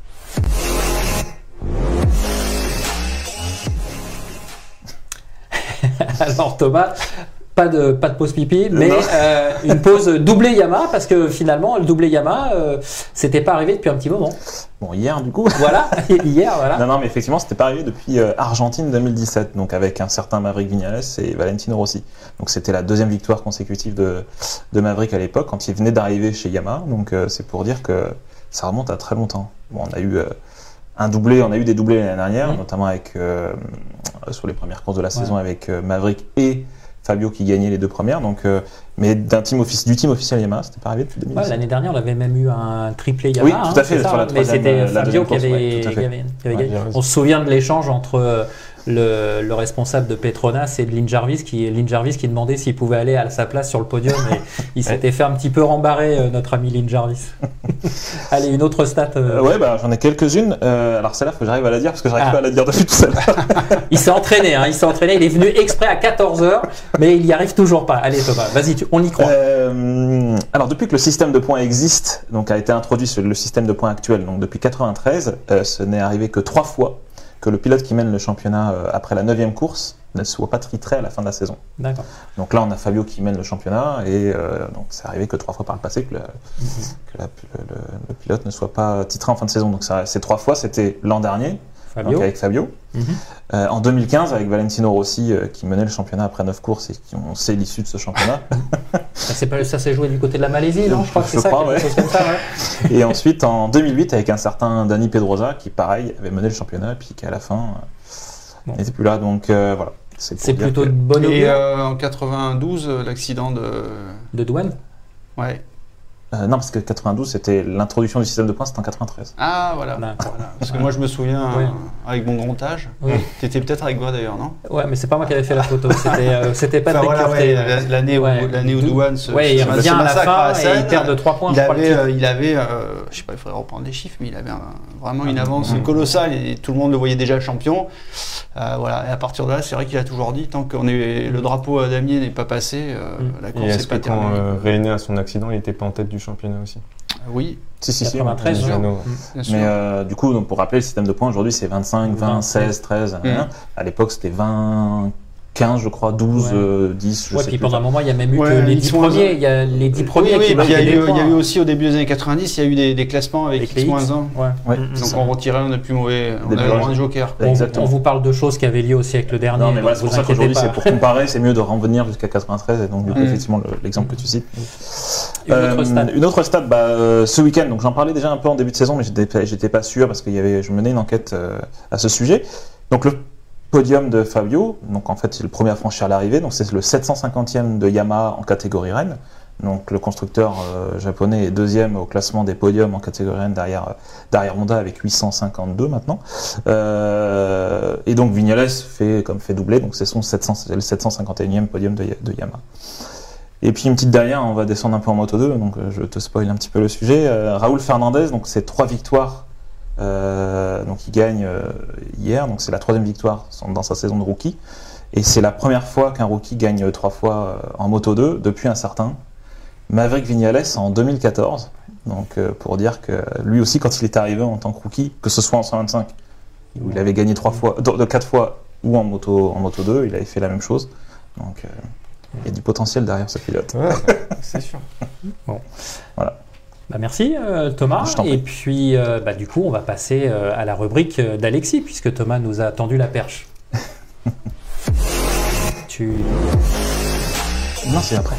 Alors Thomas. Pas de, pas de pause pipi, mais euh, une pause doublé Yamaha, parce que finalement, le doublé Yamaha, euh, c'était pas arrivé depuis un petit moment. Bon, hier, du coup. Voilà, hier, voilà. Non, non, mais effectivement, c'était pas arrivé depuis euh, Argentine deux mille dix-sept, donc avec un certain Maverick Viñales et Valentino Rossi. Donc, c'était la deuxième victoire consécutive de, de Maverick à l'époque, quand il venait d'arriver chez Yamaha. Donc, euh, c'est pour dire que ça remonte à très longtemps. Bon, on a eu euh, un doublé, on a eu des doublés l'année dernière, mmh. notamment avec euh, euh, sur les premières courses de la ouais. saison avec euh, Maverick et Fabio qui gagnait les deux premières. Donc, euh, mais d'un team office, du team officiel Yamaha, c'était pas arrivé depuis deux mille dix. Ouais, l'année dernière, on avait même eu un triplé Yamaha. Oui, tout à fait. Hein, sur ça, la mais c'était la Fabio qui avait, ouais, qui avait, qui avait ouais, gagné. On se souvient de l'échange entre le, le responsable de Petronas et de Lynn Jarvis, qui, Lynn Jarvis qui demandait s'il pouvait aller à sa place sur le podium. Et il s'était fait un petit peu rembarrer, notre ami Lynn Jarvis. Allez, une autre stat. Euh... Euh, ouais, bah, j'en ai quelques-unes. Euh, alors celle-là, il faut que j'arrive à la dire parce que j'arrive ah. pas à la dire depuis tout à l'heure. Il s'est entraîné, hein, il s'est entraîné. Il est venu exprès à quatorze heures, mais il y arrive toujours pas. Allez Thomas, vas-y, tu, on y croit. Euh, alors depuis que le système de points existe, donc a été introduit sur le système de points actuel, donc depuis quatre-vingt-treize, euh, ce n'est arrivé que trois fois que le pilote qui mène le championnat euh, après la neuvième course ne soit pas titré à la fin de la saison. D'accord. Donc là, on a Fabio qui mène le championnat et euh, donc c'est arrivé que trois fois par le passé que, le, mm-hmm. que la, le, le, le pilote ne soit pas titré en fin de saison. Donc ça, ces trois fois, c'était l'an dernier. Fabio. Donc avec Fabio. Mm-hmm. Euh, en deux mille quinze, avec Valentino Rossi euh, qui menait le championnat après neuf courses et qui on sait l'issue de ce championnat. ça, c'est pas, ça s'est joué du côté de la Malaisie, non? Je crois que c'est ça, crois, ouais. chose comme ça. Ouais. Et ensuite, en deux mille huit, avec un certain Dani Pedrosa qui, pareil, avait mené le championnat et puis qui, à la fin, euh, n'était bon. plus là. Donc euh, voilà. C'est, c'est plutôt que... de bonne augure. Et euh, en quatre-vingt-douze, l'accident de... De Douane. Ouais. Euh, non, parce que quatre-vingt-douze, c'était l'introduction du système de points, c'était en quatre-vingt-treize. Ah, voilà. voilà. Parce que moi, je me souviens, ouais. euh, avec mon grand âge, oui. tu étais peut-être avec moi d'ailleurs, non? Ouais, mais c'est pas moi qui avais fait la photo, c'était, euh, c'était Patrick enfin, voilà, ouais, l'année, ouais. où, l'année où Douane se ouais, il revient à la fin à et il perd de trois points. Il avait, euh, il avait euh, je sais pas, il faudrait reprendre les chiffres, mais il avait un, vraiment une avance mmh. colossale et tout le monde le voyait déjà champion. Euh, voilà. Et à partir de là, c'est vrai qu'il a toujours dit, tant que le drapeau à Damier n'est pas passé, euh, mmh. la course n'est pas terminée. Et est-ce que quand René a son accident, il n'était pas en tête du championnat aussi? Oui, si, si, quatre-vingt-treize, si, mmh. Mais euh, du coup, donc, pour rappeler, le système de points aujourd'hui c'est vingt-cinq, vingt, seize, treize. Mmh. Hein. À l'époque, c'était vingt, quinze, je crois, douze, ouais. euh, dix. Je ouais, sais puis plus. pendant un moment, il y a même eu ouais, que les dix premiers. Il y a les dix premiers oui, qui oui, il y a eu, il y a eu aussi au début des années quatre-vingt-dix, il y a eu des, des classements avec X moins un. Ouais. Ouais. Donc ça. On retirait un des plus mauvais, on avait moins de joker. On, on vous parle de choses qui avaient lieu au siècle dernier. Non, mais voilà, c'est pour ça qu'aujourd'hui, c'est pour comparer, c'est mieux de revenir jusqu'à quatre-vingt-treize. Et donc, du coup, mmh. effectivement, le, l'exemple que tu cites. Une autre euh, stade. Une autre stade, bah, euh, ce week-end. Donc, j'en parlais déjà un peu en début de saison, mais j'étais, j'étais pas sûr parce qu'il y avait, je menais une enquête euh, à ce sujet. Donc, le podium de Fabio, donc en fait c'est le premier à franchir l'arrivée, donc c'est le sept cent cinquantième de Yamaha en catégorie Rennes, donc le constructeur euh, japonais est deuxième au classement des podiums en catégorie Rennes derrière, derrière Honda avec huit cent cinquante-deux maintenant, euh, et donc Vignales fait comme fait doubler, donc c'est son sept cents, c'est le sept cent cinquante et unième podium de, de Yamaha. Et puis une petite dernière, on va descendre un peu en moto deux, donc je te spoil un petit peu le sujet, euh, Raúl Fernandez, donc c'est trois victoires. Euh, donc il gagne euh, hier, donc c'est la troisième victoire dans sa saison de rookie, et c'est la première fois qu'un rookie gagne trois fois euh, en moto deux depuis un certain Maverick Viñales en deux mille quatorze. Donc euh, pour dire que lui aussi, quand il est arrivé en tant que rookie, que ce soit en cent vingt-cinq où il avait gagné trois fois, de quatre fois, ou en moto en moto deux, il avait fait la même chose. Donc euh, il y a du potentiel derrière ce pilote. Ouais, c'est sûr. Bon, voilà. Bah merci euh, Thomas, et puis euh, bah, du coup on va passer euh, à la rubrique d'Alexis puisque Thomas nous a tendu la perche. tu... Non, c'est après.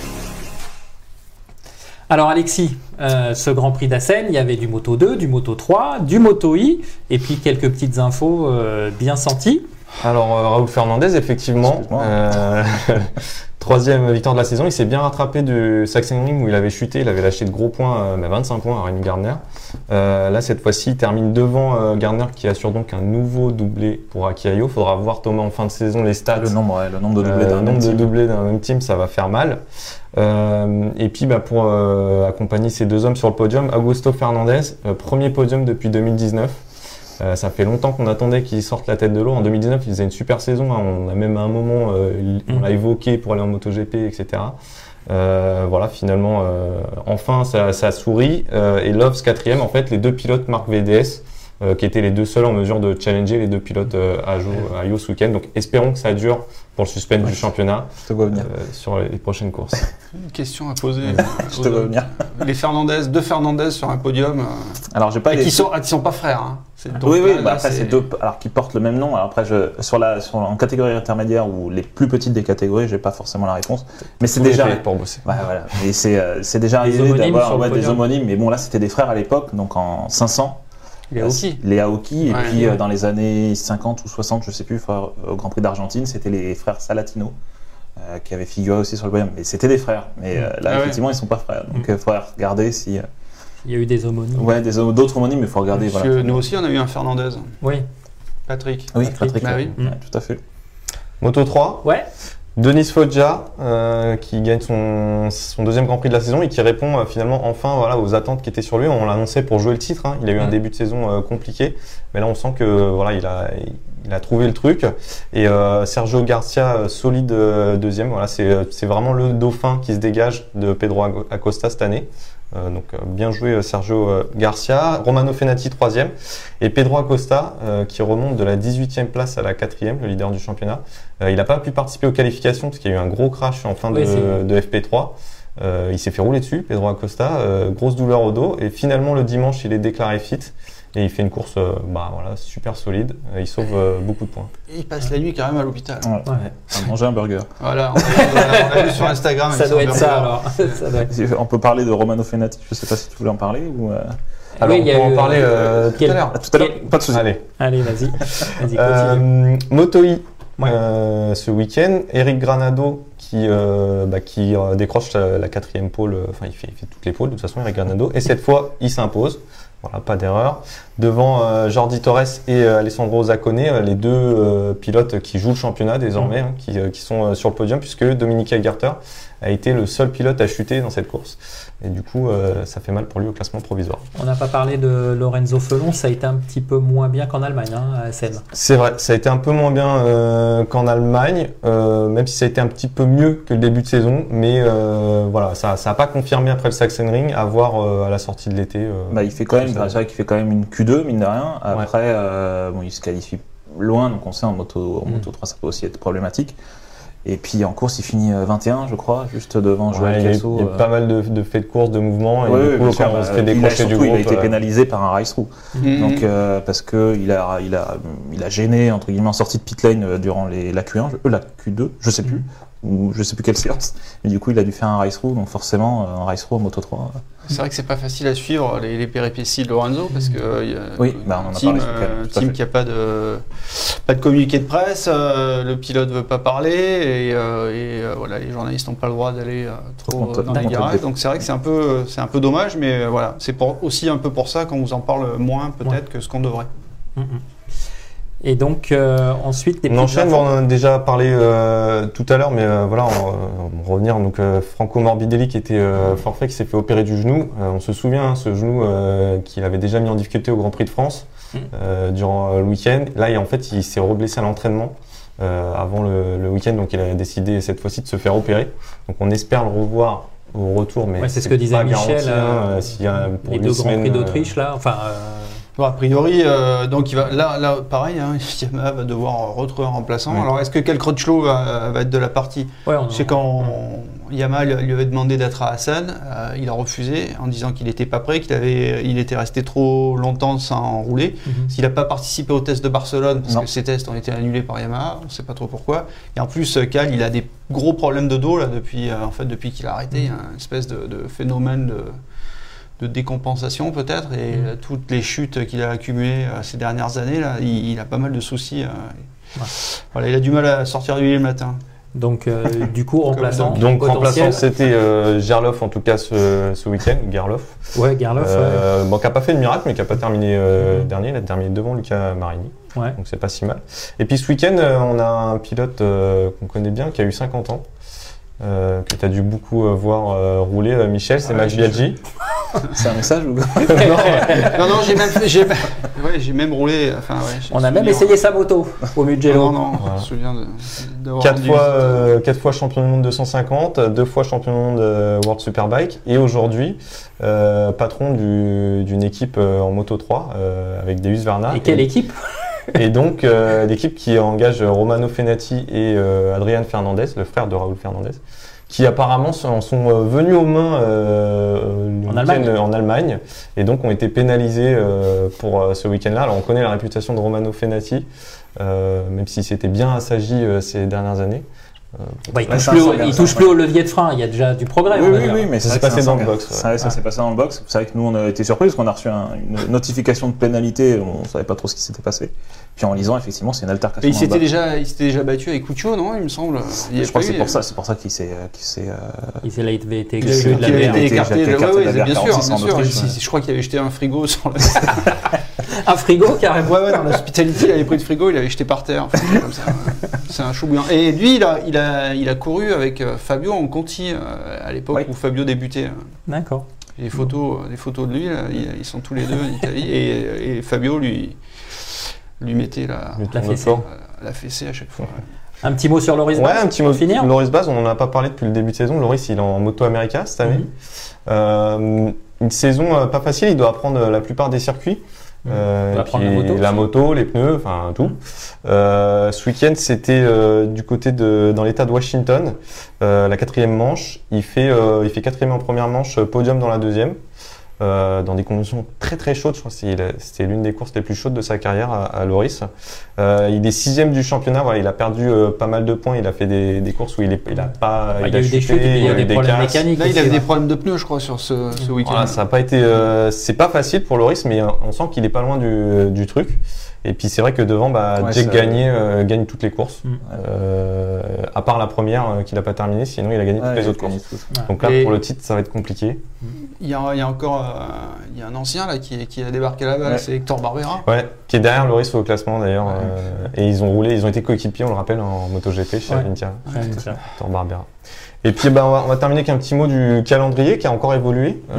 Alors Alexis, euh, ce Grand Prix d'Assen, il y avait du Moto deux, du Moto trois, du Moto I et puis quelques petites infos euh, bien senties. Alors euh, Raúl Fernandez, effectivement, euh, troisième victoire de la saison, il s'est bien rattrapé du Sachsenring où il avait chuté, il avait lâché de gros points, euh, bah vingt-cinq points à Rémi Gardner. Euh, là cette fois-ci il termine devant euh, Gardner qui assure donc un nouveau doublé pour Aki Ayo. Faudra voir Thomas en fin de saison les stats. Le nombre, ouais, le nombre de doublés euh, d'un nombre même de team. doublés d'un même team, ça va faire mal. Euh, et puis bah, pour euh, accompagner ces deux hommes sur le podium, Augusto Fernandez, euh, premier podium depuis deux mille dix-neuf. Euh, ça fait longtemps qu'on attendait qu'il sorte la tête de l'eau. En deux mille dix-neuf, il faisait une super saison. Hein. On a même à un moment, euh, on l'a évoqué pour aller en MotoGP, et cetera. Euh, voilà, finalement, euh, enfin, ça, ça sourit. Euh, et Loves quatrième, en fait, les deux pilotes marque V D S, euh, qui étaient les deux seuls en mesure de challenger les deux pilotes euh, à Ayo ce week-end. Donc, espérons que ça dure pour le suspense ouais, du championnat je te vois venir. Euh, sur les prochaines courses. Une question à poser. je te vois venir. Les Fernandez, deux Fernandez sur un podium. Euh, Alors, j'ai pas et les... qui sont, qui sont pas frères. Hein. Donc, oui, oui, là, bah après c'est... c'est deux, alors qui portent le même nom. Alors après, je, sur la, sur, en catégorie intermédiaire ou les plus petites des catégories, j'ai pas forcément la réponse. Mais c'est déjà pour bosser. Ouais, voilà. Et c'est, c'est déjà arrivé d'avoir ouais, des homonymes. Mais bon, là, c'était des frères à l'époque, donc en cinq cents. Les Aoki. Les Aoki, et Ouais, puis ouais. euh, dans les années cinquante ou soixante, je sais plus, frère, au Grand Prix d'Argentine, c'était les frères Salatino euh, qui avaient figuré aussi sur le podium. Mais c'était des frères, mais euh, là Ah ouais. effectivement ils sont pas frères. Donc il Mm. faudrait regarder si. Euh, Il y a eu des homonymes. ouais, des, d'autres homonymes, mais il faut regarder. Parce Voilà. que nous aussi, on a eu un Fernandez, Oui. Patrick. Oui, Patrick. Patrick. Bah ouais. oui. Ouais, tout à fait. Moto trois. Ouais. Denis Foggia, euh, qui gagne son, son deuxième Grand Prix de la saison et qui répond euh, finalement enfin voilà, aux attentes qui étaient sur lui. On l'annonçait pour jouer le titre. Hein. Il a eu un Ouais. début de saison euh, compliqué, mais là on sent que voilà, il a, il a trouvé le truc. Et euh, Sergio Garcia, euh, solide euh, deuxième. Voilà, c'est, c'est vraiment le dauphin qui se dégage de Pedro Acosta cette année. Euh, donc euh, bien joué euh, Sergio euh, Garcia. Romano Fenati troisième et Pedro Acosta euh, qui remonte de la dix-huitième place à la quatrième, le leader du championnat. Euh, il n'a pas pu participer aux qualifications parce qu'il y a eu un gros crash en fin Oui, de, de F P trois. Euh, il s'est fait rouler dessus, Pedro Acosta, euh, grosse douleur au dos et finalement le dimanche il est déclaré fit et il fait une course euh, bah, voilà, super solide. Euh, il sauve euh, beaucoup de points. Et il passe la nuit quand même à l'hôpital. Ouais. Ouais. On a mangé un burger. Voilà, on a, on a vu sur Instagram. Ça avec doit son être ça burger. alors. Ça doit être- On peut parler de Romano Fenati. Je sais pas si tu voulais en parler ou. Euh... Alors Oui, on il y peut a en eu, parler euh, tout quel- à l'heure. Ah, tout à l'heure. Quel- Pas de souci. Allez. Allez, vas-y. Vas-y, continue. Euh, Moto E, Ouais. euh, ce week-end, Eric Granado qui, euh, bah, qui euh, décroche la, la quatrième pole, euh, enfin il fait, il fait toutes les poles de toute façon Eric Granado, et cette fois il s'impose, voilà, pas d'erreur, devant euh, Jordi Torres et euh, Alessandro Zaccone, euh, les deux euh, pilotes qui jouent le championnat désormais, hein, qui, euh, qui sont euh, sur le podium, puisque Dominique Aegerter a été le seul pilote à chuter dans cette course, et du coup euh, ça fait mal pour lui au classement provisoire. On n'a pas parlé de Lorenzo Felon, ça a été un petit peu moins bien qu'en Allemagne, hein, à Essen. C'est vrai, ça a été un peu moins bien euh, qu'en Allemagne, euh, même si ça a été un petit peu mieux que le début de saison, mais euh, voilà, ça n'a pas confirmé après le Sachsenring, à voir euh, à la sortie de l'été. Euh, Bah, il fait quand même, ça- c'est vrai qu'il fait quand même une Q deux, mine de rien. Après, euh, bon, il se qualifie loin, donc on sait en moto, en Mm. moto trois, ça peut aussi être problématique. Et puis en course, il finit euh, vingt et un, je crois, juste devant ouais, Joël il y a, eu- Kelso. il y a euh. pas mal de, de faits de course, de mouvements, et Ouais, du ouais, coup, bien quand sûr, on se euh, fait il a, décrocher surtout, du groupe, il a été euh, pénalisé par un race-through. Mhm. Donc, euh, parce que il a, il a, il a gêné entre guillemets en sortie de pit lane euh, durant les, la Q un, je- euh, la Q deux, je sais plus, ou je sais plus quelle séance. Mais du coup, il a dû faire un race-through, donc forcément, euh, un race-through en moto trois. euh, C'est vrai que c'est pas facile à suivre les, les péripéties de Lorenzo parce que euh, il y a Oui, bah, on en a team, parlé ce week-end, euh, tout à team fait. qui a pas de pas de communiqué de presse, euh, le pilote veut pas parler et, euh, et, euh, voilà, les journalistes n'ont pas le droit d'aller euh, trop Contre- dans les contre- garages. Donc c'est vrai que c'est un peu c'est un peu dommage, mais euh, voilà, c'est pour, aussi un peu pour ça qu'on vous en parle moins peut-être Ouais. que ce qu'on devrait. Mm, mm. Et donc, euh, ensuite, des On petites enchaîne, infos. bon, on en a déjà parlé euh, tout à l'heure, mais euh, voilà, on, on va revenir. Donc, euh, Franco Morbidelli qui était euh, forfait, qui s'est fait opérer du genou. Euh, on se souvient, hein, ce genou euh, qu'il avait déjà mis en difficulté au Grand Prix de France Mm. euh, durant euh, le week-end. Là, et en fait, il s'est reblessé à l'entraînement euh, avant le, le week-end, donc il a décidé cette fois-ci de se faire opérer. Donc, on espère le revoir au retour, mais Ouais, c'est ce que disait pas Michel, garanti, hein, euh, s'il y a pour Les une deux Grands semaine, Prix euh, d'Autriche, là, enfin, euh, Bon, a priori, euh, donc il va là, là pareil, hein, Yamaha va devoir retrouver un remplaçant. Oui. Alors est-ce que Kel Crutchlow va, va être de la partie? ouais, on, Je sais quand on- Yamaha lui lui avait demandé d'être à Hassan, euh, il a refusé en disant qu'il n'était pas prêt, qu'il avait, il était resté trop longtemps sans rouler. Mhm. S'il n'a pas participé au test de Barcelone, parce Non. que ces tests ont été annulés par Yamaha, on ne sait pas trop pourquoi. Et en plus, Cal, il a des gros problèmes de dos là depuis, euh, en fait, depuis qu'il a arrêté. Il y a une espèce de, de phénomène de, de décompensation peut-être, et Mhm. euh, toutes les chutes qu'il a accumulées euh, ces dernières années, là, il, il a pas mal de soucis. euh, Ouais. Voilà, il a du mal à sortir du lit le matin. Donc, euh, du coup, remplaçant. Donc, remplaçant, potentiel. c'était euh, Gerloff en tout cas ce, ce week-end, Gerloff. Ouais, Gerloff. Euh, bon, qui n'a pas fait de miracle, mais qui n'a pas terminé euh, dernier. Il a terminé devant Luca Marini. ouais. Ouais. Donc c'est pas si mal. Et puis ce week-end, euh, on a un pilote euh, qu'on connaît bien, qui a eu cinquante ans, euh, que tu as dû beaucoup euh, voir euh, rouler, euh, Michel, c'est Ouais, Max je- Biaggi. C'est un message ou quoi? Non, non, j'ai même, fait- j'ai, ouais, j'ai même roulé. Enfin, ouais, j'ai On a même souvenir- essayé sa moto au Mugello. Non, non, Voilà. je me souviens de, d'avoir Quatre rendu fois, visite. euh, quatre fois champion du monde deux cent cinquante, deux fois champion du monde euh, World Superbike, et aujourd'hui euh, patron du- d'une équipe euh, en Moto trois euh, avec Deus Verna. Et quelle équipe? Et donc euh, l'équipe qui engage Romano Fenati et euh, Adrian Fernandez, le frère de Raúl Fernandez, qui apparemment sont, sont euh, venus aux mains euh, le En week-end, Allemagne. euh, en Allemagne, et donc ont été pénalisés euh, pour euh, ce week-end-là. Alors on connaît la réputation de Romano Fenati, euh, même si c'était bien assagi euh, ces dernières années. Bah, il touche, plus au, il touche plus au levier de frein, il y a déjà du progrès. Oui, oui, oui, mais ça s'est passé dans le box. Ça, ça s'est passé dans le box. C'est vrai que nous, on a été surpris parce qu'on a reçu un, une notification de pénalité, on ne savait pas trop ce qui s'était passé. Puis en lisant, effectivement, c'est une altercation. Et il s'était déjà, il s'était déjà battu avec Couture, non, il me semble. Il je crois que c'est pour ça, c'est pour ça qu'il s'est, qu'il s'est. Euh... Il s'est été écarté de la V R. Écarté, oui, bien sûr, bien sûr. Je crois qu'il avait jeté un frigo sur le. Un frigo carrément. Ouais, ouais, dans l'hospitalité, il avait pris le frigo, il avait jeté par terre. Enfin, comme ça. C'est un chou bouillant. Et lui, il a, il a, il a couru avec Fabio en Conti à l'époque oui. où Fabio débutait. D'accord. Les photos, les photos de lui, là, ils sont tous les deux en Italie. Et, et Fabio lui, lui mettait la, la, fessée. la fessée à chaque fois. Un petit mot sur Loris Baz. Ouais, un petit mot. Finir. Loris Baz, on n'en a pas parlé depuis le début de saison. Loris, il est en Moto America cette année. Mm-hmm. euh, une saison euh, pas facile. Il doit apprendre la plupart des circuits. Euh, puis la moto, la moto, les pneus, enfin tout. Mmh. Euh, ce week-end, c'était euh, du côté de dans l'État de Washington, euh, la quatrième manche. Il fait euh, il fait quatrième en première manche, podium dans la deuxième, euh, dans des conditions très très chaudes. Je crois que c'était l'une des courses les plus chaudes de sa carrière à, à Loris. Euh, il est sixième du championnat. Voilà, il a perdu euh, pas mal de points. Il a fait des, des courses où il est il a pas ah, il, il a, a eu chuté, des chutes, il y a eu des, des problèmes casses. mécaniques. Là, il avait des problèmes de pneus, je crois, sur ce, ce week-end. Voilà, ça a pas été euh, c'est pas facile pour Loris, mais on sent qu'il est pas loin du, du truc. Et puis c'est vrai que devant, bah, ouais, Jake Gagné euh, gagne toutes les courses, mmh. euh, à part la première euh, qu'il n'a pas terminée, sinon il a gagné ouais, toutes les autres courses. Ouais. Donc là, et pour le titre, ça va être compliqué. Il y a, il y a encore euh, il y a un ancien là qui, qui a débarqué là-bas, ouais. c'est Hector Barbera. Ouais, qui est derrière Loris au classement d'ailleurs. Ouais. Euh, et ils ont roulé, ils ont été coéquipiers, on le rappelle, en MotoGP chez Avintia. Ouais. Hector Barbera. Et puis bah, on, va, on va terminer avec un petit mot du calendrier qui a encore évolué. Mmh.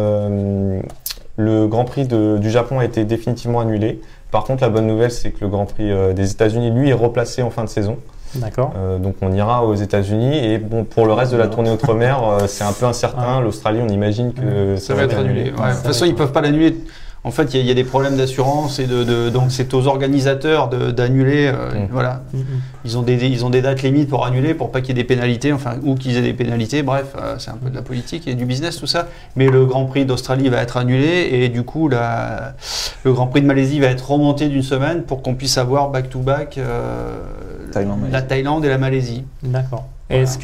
Euh, le Grand Prix de, du Japon a été définitivement annulé. Par contre, la bonne nouvelle, c'est que le Grand Prix euh, des États-Unis, lui, est replacé en fin de saison. D'accord. Euh, donc, on ira aux États-Unis. Et bon, pour le reste de la tournée outre-mer, euh, c'est un peu incertain. Ouais. L'Australie, on imagine que ça, ça va être annulé. annulé. Ouais. De toute façon, ils ne peuvent pas l'annuler. En fait, il y, y a des problèmes d'assurance et de, de donc c'est aux organisateurs d'annuler. Euh, mmh. Voilà, mmh. ils ont des ils ont des dates limites pour annuler, pour pas qu'il y ait des pénalités, enfin ou qu'ils aient des pénalités. Bref, euh, c'est un peu de la politique et du business tout ça. Mais le Grand Prix d'Australie va être annulé et du coup la, le Grand Prix de Malaisie va être remonté d'une semaine pour qu'on puisse avoir back to back euh, Thaïlande, la Thaïlande et la Malaisie. D'accord. Voilà. Est-ce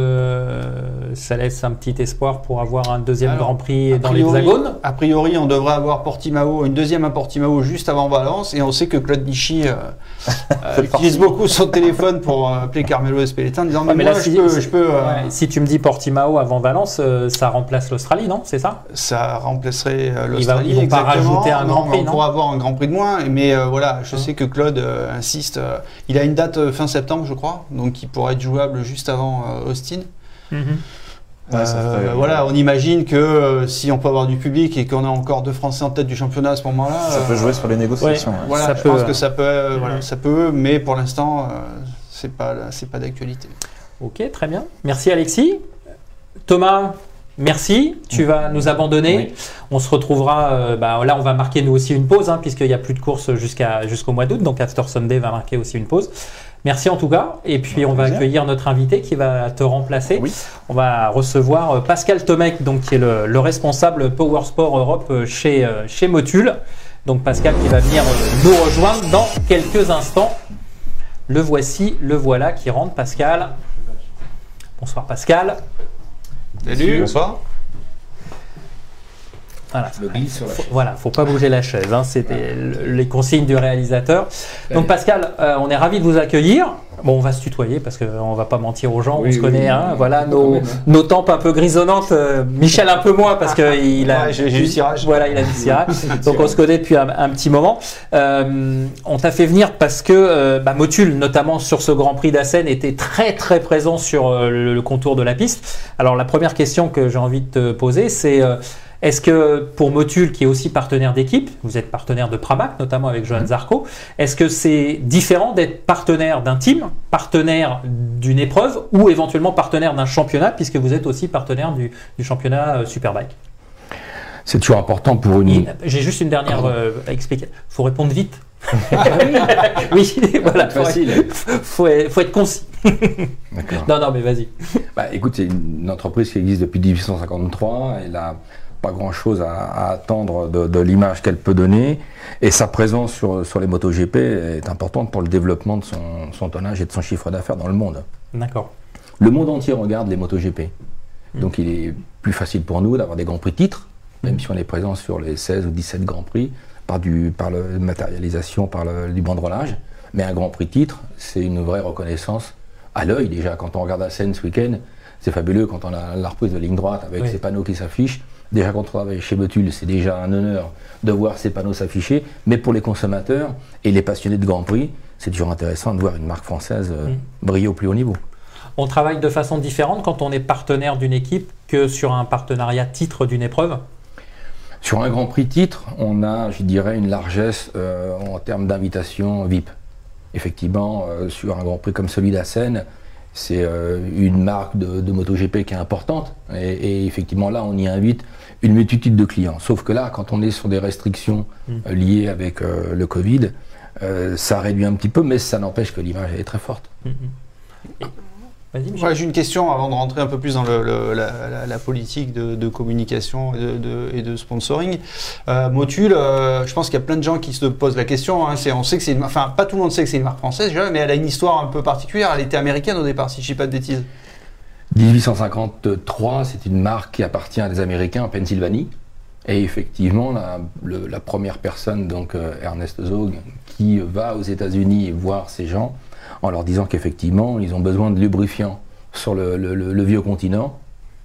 que ça laisse un petit espoir pour avoir un deuxième Alors, Grand Prix dans l'Hexagone ? A priori, on devrait avoir Portimao, une deuxième à Portimao juste avant Valence, et on sait que Claude Nichy euh, euh, utilise beaucoup son téléphone pour euh, appeler Carmelo Espeleta en disant ouais, mais, mais moi là, je si, peux, si, je peux euh, ouais, si tu me dis Portimao avant Valence, euh, ça remplace l'Australie, non ? C'est ça ? Ça remplacerait euh, l'Australie. Ils ne vont pas rajouter un non, Grand Prix, on non ? pourra avoir un Grand Prix de moins, mais euh, voilà, je hum. sais que Claude euh, insiste. Euh, il a une date euh, fin septembre, je crois, donc il pourrait être jouable juste avant euh, Austin. Mmh. Euh, ouais, ferait, voilà, on imagine que euh, si on peut avoir du public et qu'on a encore deux Français en tête du championnat à ce moment-là, ça euh, peut jouer sur les négociations. Ouais, ouais. Voilà, ça je peut, pense euh, que ça peut, euh, mmh. voilà, ça peut, mais pour l'instant, euh, c'est pas, c'est pas d'actualité. Ok, très bien. Merci Alexis. Thomas. Merci, tu vas nous abandonner. Oui. On se retrouvera. Euh, bah, là, on va marquer nous aussi une pause, hein, puisqu'il n'y a plus de course jusqu'à jusqu'au mois d'août. Donc, After Sunday va marquer aussi une pause. Merci en tout cas. Et puis, on va accueillir notre invité qui va te remplacer. Oui. On va recevoir Pascal Tomec, donc qui est le, le responsable Power Sport Europe chez chez Motul. Donc, Pascal qui va venir nous rejoindre dans quelques instants. Le voici, le voilà qui rentre. Pascal. Bonsoir Pascal. Salut. Bonsoir. Voilà. Faut, voilà, faut pas bouger la chaise. Hein, c'était voilà. les consignes du réalisateur. Donc Pascal, euh, on est ravi de vous accueillir. Bon, on va se tutoyer parce qu'on va pas mentir aux gens. Oui, on se oui, connaît. Oui, hein, oui, voilà, nos, même, hein. nos tempes un peu grisonnantes. Euh, Michel un peu moins parce que il a. Ouais, j'ai du cirage. Voilà, il a du cirage. Donc on se connaît depuis un, un petit moment. Euh, on t'a fait venir parce que euh, bah, Motul, notamment sur ce Grand Prix d'Assen, était très très présent sur euh, le, le contour de la piste. Alors la première question que j'ai envie de te poser, c'est euh, est-ce que pour Motul, qui est aussi partenaire d'équipe, vous êtes partenaire de Pramac, notamment avec Johan Zarco, est-ce que c'est différent d'être partenaire d'un team, partenaire d'une épreuve ou éventuellement partenaire d'un championnat, puisque vous êtes aussi partenaire du, du championnat Superbike ? C'est toujours important pour une... J'ai juste une dernière euh, à expliquer. Il faut répondre vite. Oui, voilà. Il faut, faut, faut être concis. D'accord. Non, non, mais vas-y. Bah, écoute, c'est une entreprise qui existe depuis dix-huit cent cinquante-trois. Elle a pas grand-chose à, à attendre de, de l'image qu'elle peut donner. Et sa présence sur, sur les MotoGP est importante pour le développement de son, son tonnage et de son chiffre d'affaires dans le monde. D'accord. Le monde entier regarde les MotoGP. Mmh. Donc il est plus facile pour nous d'avoir des Grands Prix titres, même mmh. si on est présent sur les seize ou dix-sept Grands Prix, par, du, par la matérialisation, par le, du banderolage. Mais un Grand Prix titre, c'est une vraie reconnaissance à l'œil déjà. Quand on regarde Assen ce week-end, c'est fabuleux quand on a la reprise de ligne droite avec oui. ces panneaux qui s'affichent. Déjà quand on travaille chez Motul, c'est déjà un honneur de voir ces panneaux s'afficher. Mais pour les consommateurs et les passionnés de Grand Prix, c'est toujours intéressant de voir une marque française euh, mmh. briller au plus haut niveau. On travaille de façon différente quand on est partenaire d'une équipe que sur un partenariat titre d'une épreuve ? Sur un Grand Prix titre, on a, je dirais, une largesse euh, en termes d'invitation V I P. Effectivement, euh, sur un Grand Prix comme celui d'Assen, c'est euh, une marque de, de MotoGP qui est importante. Et, et effectivement, là, on y invite une multitude de clients. Sauf que là, quand on est sur des restrictions mmh. euh, liées avec euh, le Covid, euh, ça réduit un petit peu, mais ça n'empêche que l'image est très forte. Mmh. Et... Ouais, j'ai une question avant de rentrer un peu plus dans le, le, la, la, la politique de, de communication et de, de, et de sponsoring. Euh, Motul, euh, je pense qu'il y a plein de gens qui se posent la question. Hein, c'est, on sait que c'est une, enfin, pas tout le monde sait que c'est une marque française, déjà, mais elle a une histoire un peu particulière. Elle était américaine au départ, si je ne dis pas de bêtises. dix-huit cent cinquante-trois, c'est une marque qui appartient à des Américains en Pennsylvanie. Et effectivement, la, le, la première personne, donc euh, Ernest Zog, qui va aux États-Unis voir ces gens, en leur disant qu'effectivement, ils ont besoin de lubrifiants sur le, le, le, le vieux continent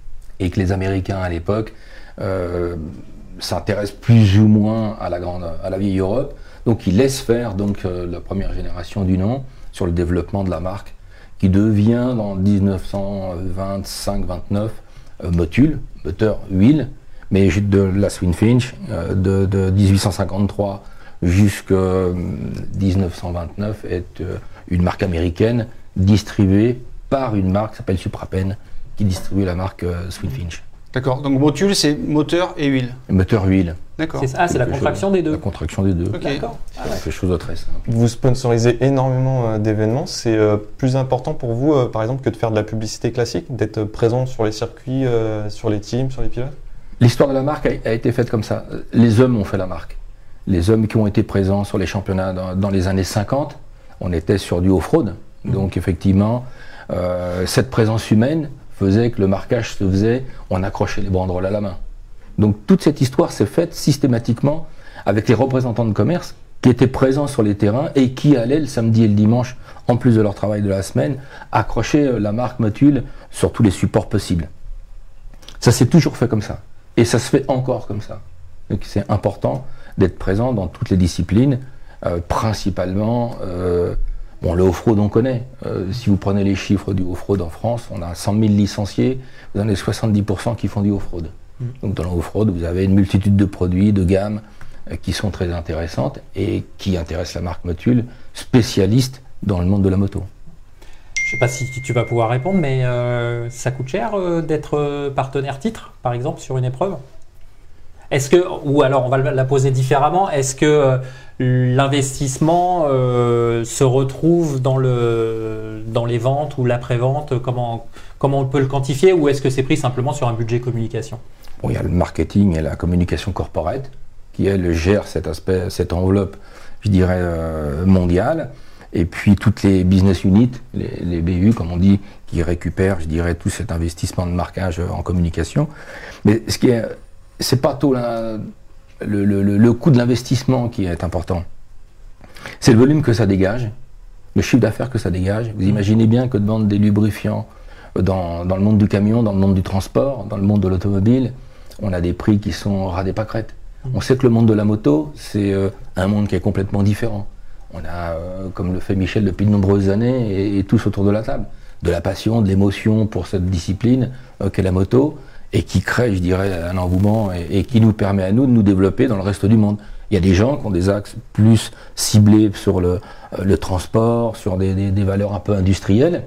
et que les Américains à l'époque euh, s'intéressent plus ou moins à la, grande, à la vieille Europe. Donc ils laissent faire donc, euh, la première génération du nom sur le développement de la marque qui devient en dix-neuf cent vingt-cinq vingt-neuf euh, Motul, moteur huile, mais de la Swinfinch euh, de, de dix-huit cent cinquante-trois jusqu'à dix-neuf cent vingt-neuf est euh, une marque américaine distribuée par une marque qui s'appelle Suprapen qui distribue la marque euh, Swinfinch. D'accord, donc Motul c'est moteur et huile. Moteur huile. D'accord. C'est, ah, c'est la contraction chose, des deux. La contraction des deux. Okay. D'accord. C'est ah, ouais. quelque chose de très simple. Vous sponsorisez énormément euh, d'événements. C'est euh, plus important pour vous, euh, par exemple, que de faire de la publicité classique, d'être présent sur les circuits, euh, sur les teams, sur les pilotes ? L'histoire de la marque a, a été faite comme ça. Les hommes ont fait la marque. Les hommes qui ont été présents sur les championnats dans, dans les années cinquante, on était sur du off-road. Donc effectivement, euh, cette présence humaine faisait que le marquage se faisait, on accrochait les banderoles à la main. Donc toute cette histoire s'est faite systématiquement avec les représentants de commerce qui étaient présents sur les terrains et qui allaient le samedi et le dimanche, en plus de leur travail de la semaine, accrocher la marque Motul sur tous les supports possibles. Ça s'est toujours fait comme ça. Et ça se fait encore comme ça. Donc c'est important d'être présent dans toutes les disciplines, euh, principalement, euh, bon, le off-road on connaît. Euh, si vous prenez les chiffres du off-road en France, on a cent mille licenciés, vous en avez soixante-dix pour cent qui font du off-road. Mmh. Donc dans le off-road, vous avez une multitude de produits, de gammes, euh, qui sont très intéressantes et qui intéressent la marque Motul, spécialiste dans le monde de la moto. Je ne sais pas si tu vas pouvoir répondre, mais euh, ça coûte cher euh, d'être euh, partenaire titre, par exemple, sur une épreuve ? Est-ce que, ou alors on va la poser différemment, est-ce que euh, l'investissement euh, se retrouve dans, le, dans les ventes ou l'après-vente ? Comment, comment on peut le quantifier, ou est-ce que c'est pris simplement sur un budget communication ? Bon, il y a le marketing et la communication corporate qui, elle, gère cet aspect, cette enveloppe, je dirais, euh, mondiale. Et puis toutes les business units, les, les B U, comme on dit, qui récupèrent, je dirais, tout cet investissement de marquage en communication. Mais ce qui est... c'est pas tout la, le, le, le coût de l'investissement qui est important. C'est le volume que ça dégage, le chiffre d'affaires que ça dégage. Vous imaginez bien que de vendre des lubrifiants dans, dans le monde du camion, dans le monde du transport, dans le monde de l'automobile, on a des prix qui sont ras des pâquerettes. On sait que le monde de la moto, c'est euh, un monde qui est complètement différent. On a, euh, comme le fait Michel depuis de nombreuses années, et, et tous autour de la table, de la passion, de l'émotion pour cette discipline euh, qu'est la moto, et qui crée, je dirais, un engouement et, et qui nous permet à nous de nous développer dans le reste du monde. Il y a des gens qui ont des axes plus ciblés sur le, euh, le transport, sur des, des, des valeurs un peu industrielles.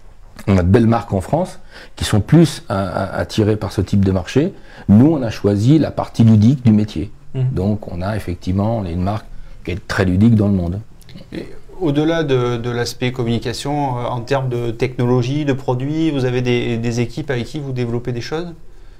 On a de belles marques en France qui sont plus à, à, attirées par ce type de marché. Nous, on a choisi la partie ludique du métier. Mmh. Donc, on a effectivement on est une marque qui est très ludique dans le monde. Et au-delà de, de l'aspect communication, euh, en termes de technologie, de produits, vous avez des, des équipes avec qui vous développez des choses ?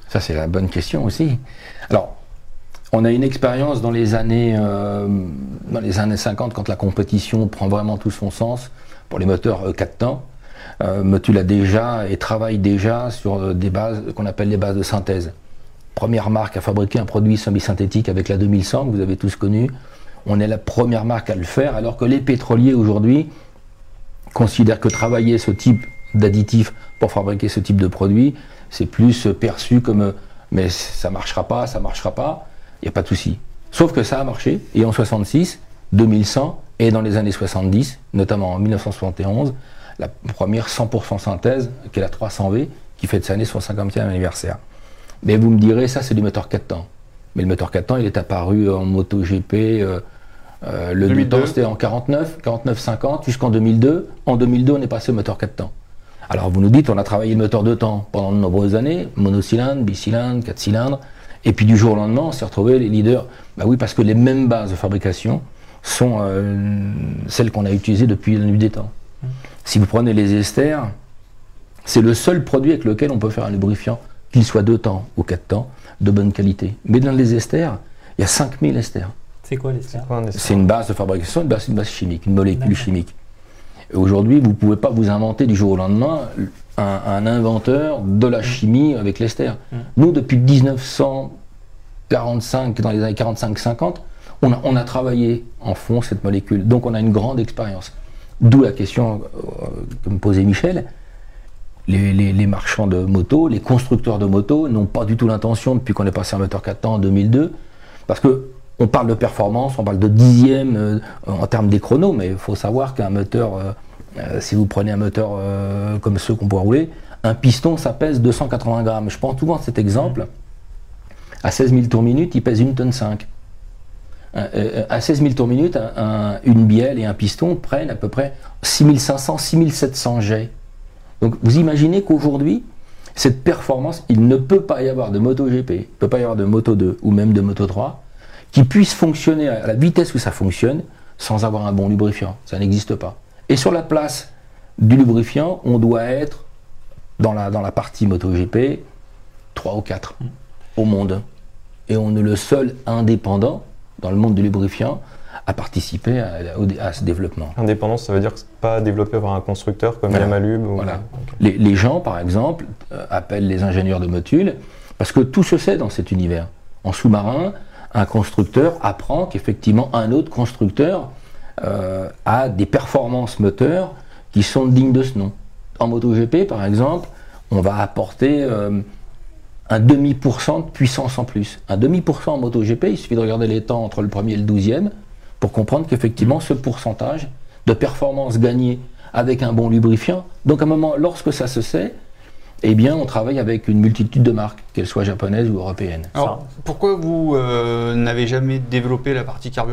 Ça, c'est la bonne question aussi. Alors, on a une expérience dans les années, euh, dans les années cinquante, quand la compétition prend vraiment tout son sens pour les moteurs euh, quatre temps. Euh, Motul a déjà et travaille déjà sur euh, des bases qu'on appelle les bases de synthèse. Première marque à fabriquer un produit semi-synthétique avec la deux mille cent, que vous avez tous connu. On est la première marque à le faire, alors que les pétroliers aujourd'hui considèrent que travailler ce type d'additif pour fabriquer ce type de produit, c'est plus perçu comme « mais ça marchera pas, ça marchera pas ». Il n'y a pas de souci. Sauf que ça a marché, et en soixante-six, deux mille cent, et dans les années soixante-dix, notamment en mille neuf cent soixante et onze, la première cent pour cent synthèse, qui est la trois cents V, qui fête cette année son cinquantième anniversaire. Mais vous me direz, ça c'est du moteur quatre temps. Mais le moteur quatre temps, il est apparu en MotoGP, euh, euh, le deux temps c'était en quarante-neuf, quarante-neuf cinquante, jusqu'en deux mille deux. En deux mille deux, on est passé au moteur quatre temps. Alors vous nous dites, on a travaillé le moteur deux temps pendant de nombreuses années, monocylindre, bicylindre, quatre cylindres. Et puis du jour au lendemain, on s'est retrouvé les leaders. Bah oui, parce que les mêmes bases de fabrication sont euh, celles qu'on a utilisées depuis la nuit des temps. Mmh. Si vous prenez les esters, c'est le seul produit avec lequel on peut faire un lubrifiant, qu'il soit deux temps ou quatre temps, de bonne qualité. Mais dans les esters, il y a cinq mille esters. C'est quoi l'ester ? C'est une base de fabrication, une base, une base chimique, une molécule chimique. Et aujourd'hui, vous ne pouvez pas vous inventer du jour au lendemain Un, un inventeur de la chimie avec l'ester. Mmh. Nous, depuis dix-neuf cent quarante-cinq, dans les années quarante-cinq cinquante, on a, on a travaillé en fond cette molécule. Donc on a une grande expérience. D'où la question euh, que me posait Michel. Les, les, les marchands de motos, les constructeurs de motos n'ont pas du tout l'intention, depuis qu'on est passé à moteur quatre temps en deux mille deux, parce que on parle de performance, on parle de dixième euh, en termes des chronos, mais il faut savoir qu'un moteur... Euh, Euh, si vous prenez un moteur euh, comme ceux qu'on peut rouler, un piston ça pèse deux cent quatre-vingts grammes. Je prends souvent cet exemple. À seize mille tours minute, il pèse une tonne cinq. Euh, euh, à seize mille tours minute, un, un, une bielle et un piston prennent à peu près six mille cinq cents, six mille sept cents jets. Donc vous imaginez qu'aujourd'hui, cette performance, il ne peut pas y avoir de MotoGP, il ne peut pas y avoir de Moto deux ou même de Moto trois qui puisse fonctionner à la vitesse où ça fonctionne sans avoir un bon lubrifiant. Ça n'existe pas. Et sur la place du lubrifiant, on doit être dans la, dans la partie MotoGP trois ou quatre au monde. Et on est le seul indépendant dans le monde du lubrifiant à participer à, à, à ce développement. Indépendance, ça veut dire que c'est pas développé par un constructeur comme voilà. Yamalube ou... Voilà. Okay. Les, les gens, par exemple, euh, appellent les ingénieurs de Motul parce que tout se sait dans cet univers. En sous-marin, un constructeur apprend qu'effectivement un autre constructeur Euh, à des performances moteurs qui sont dignes de ce nom. En MotoGP, par exemple, on va apporter euh, un demi pour cent de puissance en plus. Un demi pour cent en MotoGP, il suffit de regarder les temps entre le premier et le douzième pour comprendre qu'effectivement ce pourcentage de performance gagnée avec un bon lubrifiant, donc à un moment, lorsque ça se sait, eh bien, on travaille avec une multitude de marques, qu'elles soient japonaises ou européennes. Alors, pourquoi vous euh, n'avez jamais développé la partie carburant ?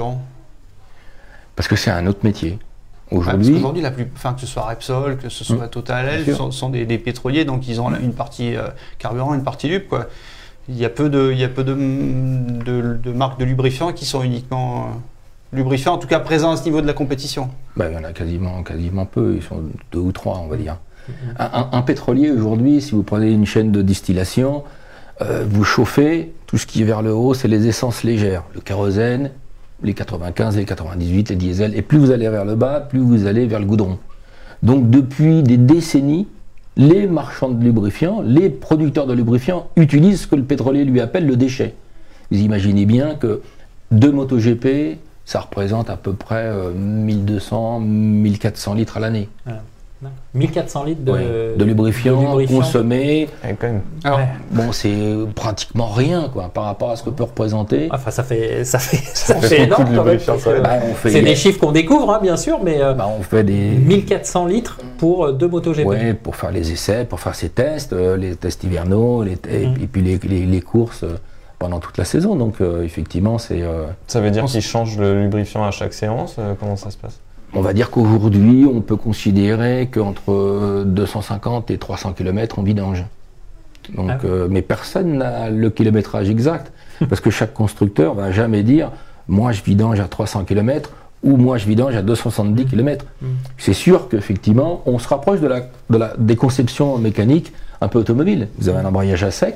Parce que c'est un autre métier. Aujourd'hui, ouais, aujourd'hui la plus, enfin, que ce soit Repsol, que ce soit mmh, Total, ce sont, sont des, des pétroliers, donc ils ont une partie euh, carburant, une partie lube, quoi. Il y a peu de, il y a peu de, de, de marques de lubrifiants qui sont uniquement euh, lubrifiants, en tout cas présents à ce niveau de la compétition. Ben, il y en a quasiment, quasiment peu, ils sont deux ou trois, on va dire. Mmh. Un, un, un pétrolier aujourd'hui, si vous prenez une chaîne de distillation, euh, vous chauffez, tout ce qui est vers le haut, c'est les essences légères, le kérosène, les quatre-vingt-quinze, les quatre-vingt-dix-huit, les diesels, et plus vous allez vers le bas, plus vous allez vers le goudron. Donc depuis des décennies, les marchands de lubrifiants, les producteurs de lubrifiants utilisent ce que le pétrolier lui appelle le déchet. Vous imaginez bien que deux MotoGP, ça représente à peu près euh, mille deux cents, mille quatre cents litres à l'année. Ah. mille quatre cents litres de, ouais, de lubrifiant, de lubrifiant. Consommé. Ouais, quand même. Alors, ouais. Bon, c'est pratiquement rien quoi, par rapport à ce que peut représenter. Enfin, ça fait, ça fait, ça, ça fait, fait énorme quand même. Bah, c'est des chiffres qu'on découvre, hein, bien sûr, mais euh, bah, on fait des mille quatre cents litres pour deux MotoGP. Oui, pour faire les essais, pour faire ces tests, euh, les tests hivernaux, les t- mmh. et puis les, les, les courses euh, pendant toute la saison. Donc, euh, effectivement, c'est. Euh, ça veut dire qu'ils changent le lubrifiant à chaque séance. Euh, comment ça se passe ? On va dire qu'aujourd'hui, on peut considérer qu'entre deux cent cinquante et trois cents kilomètres, on vidange. Donc, ah. euh, mais personne n'a le kilométrage exact, parce que chaque constructeur va jamais dire « moi je vidange à trois cents kilomètres » ou « moi je vidange à deux cent soixante-dix kilomètres mmh. ». C'est sûr qu'effectivement, on se rapproche de la, de la, des conceptions mécaniques un peu automobiles. Vous avez un embrayage à sec,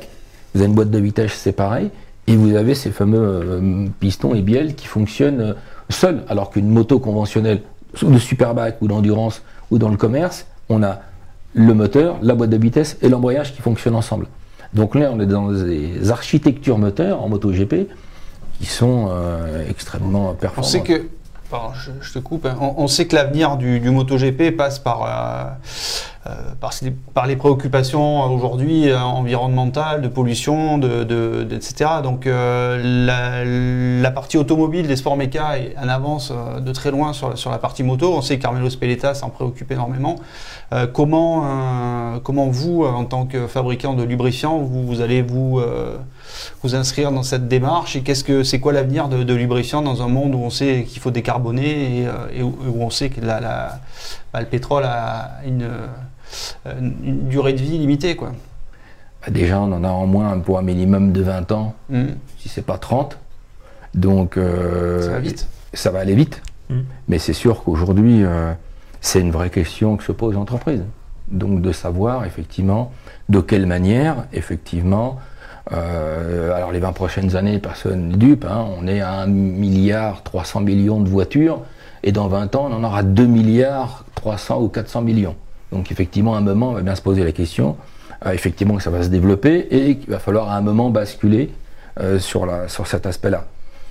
vous avez une boîte de vitesse, c'est pareil, et vous avez ces fameux euh, pistons et bielles qui fonctionnent euh, seuls, alors qu'une moto conventionnelle, de superbike ou d'endurance ou dans le commerce, on a le moteur, la boîte de vitesse et l'embrayage qui fonctionnent ensemble. Donc là, on est dans des architectures moteurs en MotoGP qui sont euh, extrêmement performantes. On sait que, pardon, je, je te coupe, hein, on, on sait que l'avenir du, du MotoGP passe par, euh, euh, par, par les préoccupations aujourd'hui euh, environnementales, de pollution, de, de, de, et cetera. Donc euh, la, la partie automobile des sports méca est en avance euh, de très loin sur, sur la partie moto. On sait que Carmelo Speletta s'en préoccupe énormément. Euh, comment, euh, comment vous, en tant que fabricant de lubrifiants, vous, vous allez vous, euh, vous inscrire dans cette démarche et qu'est-ce que c'est quoi l'avenir de, de lubrifiants dans un monde où on sait qu'il faut décarboner et, et où, où on sait que la, la, bah, le pétrole a une, une, une durée de vie limitée, quoi. Bah déjà, on en a en moins pour un minimum de vingt ans, mmh. si c'est pas trente. Donc, euh, ça va vite. Ça va aller vite. Mmh. Mais c'est sûr qu'aujourd'hui, euh, c'est une vraie question que se pose l'entreprise. Donc de savoir effectivement de quelle manière, effectivement, euh, alors les vingt prochaines années, personne n'est dupe, hein, on est à un milliard trois cents millions de voitures, et dans vingt ans, on en aura deux milliards trois cents ou quatre cents millions. Donc effectivement, à un moment, on va bien se poser la question, euh, effectivement que ça va se développer, et qu'il va falloir à un moment basculer euh, sur, la, sur cet aspect-là.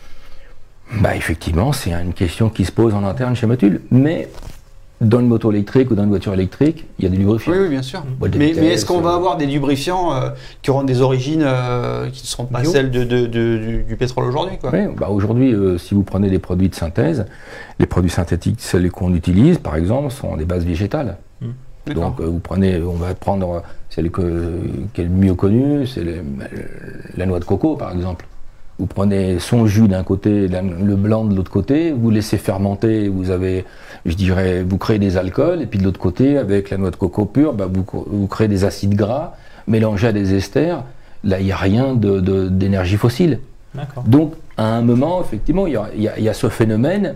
Bah effectivement, c'est une question qui se pose en interne chez Motul, mais dans une moto électrique ou dans une voiture électrique, il y a des lubrifiants. Oui, oui, bien sûr. Mais, vitesse, mais est-ce qu'on va avoir des lubrifiants euh, qui auront des origines euh, qui ne seront pas bio. Celles de, de, de, du, du pétrole aujourd'hui, quoi? Oui, bah aujourd'hui, euh, si vous prenez des produits de synthèse, les produits synthétiques, celles qu'on utilise, par exemple, sont des bases végétales. Mmh. Donc euh, vous prenez, on va prendre celle que, qui est le mieux connue, c'est le, la noix de coco, par exemple. Vous prenez son jus d'un côté, le blanc de l'autre côté, vous laissez fermenter, vous avez, je dirais, vous créez des alcools, et puis de l'autre côté, avec la noix de coco pure, bah, vous, vous créez des acides gras mélangés à des esters. Là, il n'y a rien de, de, d'énergie fossile. Donc, à un moment, effectivement, il y a, il y a, il y a ce phénomène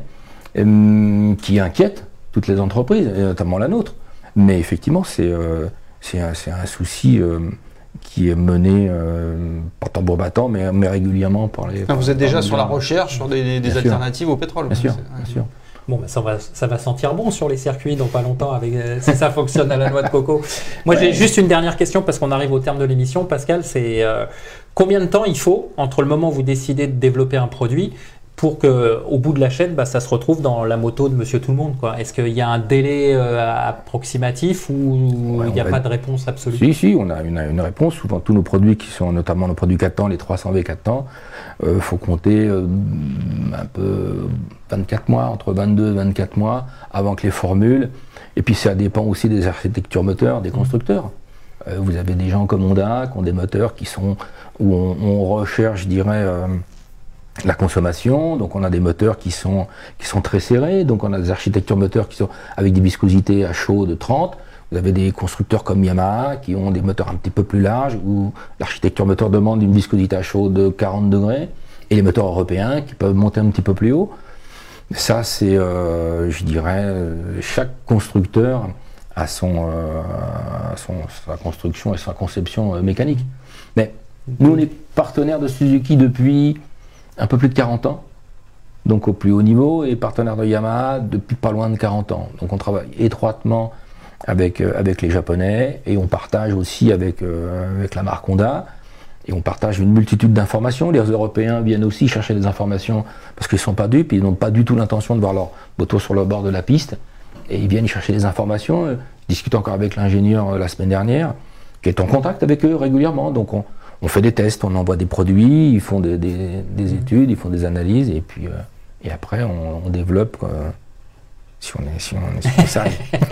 euh, qui inquiète toutes les entreprises, et notamment la nôtre. Mais effectivement, c'est, euh, c'est, un, c'est un souci euh, qui est mené, euh, pas tambour battant, mais, mais régulièrement par les... Ah, vous êtes déjà sur les... la recherche, sur des, des alternatives sûr. au pétrole. Bien sûr, c'est... bien sûr. Bon, bah ça, va, ça va sentir bon sur les circuits dans pas longtemps avec, euh, si ça fonctionne à la noix de coco. Moi, ouais. J'ai juste une dernière question parce qu'on arrive au terme de l'émission. Pascal, c'est euh, combien de temps il faut entre le moment où vous décidez de développer un produit pour qu'au bout de la chaîne, bah, ça se retrouve dans la moto de Monsieur Tout-le-Monde, quoi. Est-ce qu'il y a un délai euh, approximatif ou ouais, il n'y a pas de réponse absolue? Si, si, on a une, une réponse. Souvent, tous nos produits qui sont notamment nos produits quatre temps, les trois cents V quatre temps, il euh, faut compter euh, un peu vingt-quatre mois, entre vingt-deux et vingt-quatre mois avant que les formules. Et puis ça dépend aussi des architectures moteurs, des constructeurs. Euh, vous avez des gens comme Honda qui ont des moteurs qui sont où on, on recherche, je dirais, euh, la consommation. Donc on a des moteurs qui sont qui sont très serrés. Donc on a des architectures moteurs qui sont avec des viscosités à chaud de trente. Vous avez des constructeurs comme Yamaha qui ont des moteurs un petit peu plus larges où l'architecture moteur demande une viscosité à chaud de quarante degrés et les moteurs européens qui peuvent monter un petit peu plus haut. Ça, c'est, euh, je dirais, chaque constructeur a son, euh, son, sa construction et sa conception euh, mécanique. Mais nous, on est partenaire de Suzuki depuis un peu plus de quarante ans, donc au plus haut niveau, et partenaire de Yamaha depuis pas loin de quarante ans. Donc on travaille étroitement avec, euh, avec les Japonais, et on partage aussi avec, euh, avec la marque Honda, et on partage une multitude d'informations. Les Européens viennent aussi chercher des informations, parce qu'ils ne sont pas dupes, ils n'ont pas du tout l'intention de voir leur moto sur le bord de la piste, et ils viennent chercher des informations. Je discute encore avec l'ingénieur euh, la semaine dernière, qui est en contact avec eux régulièrement, donc on, on fait des tests, on envoie des produits, ils font des, des, des études, ils font des analyses, et puis euh, et après on, on développe... Euh, Si on est, si on est, si on sale.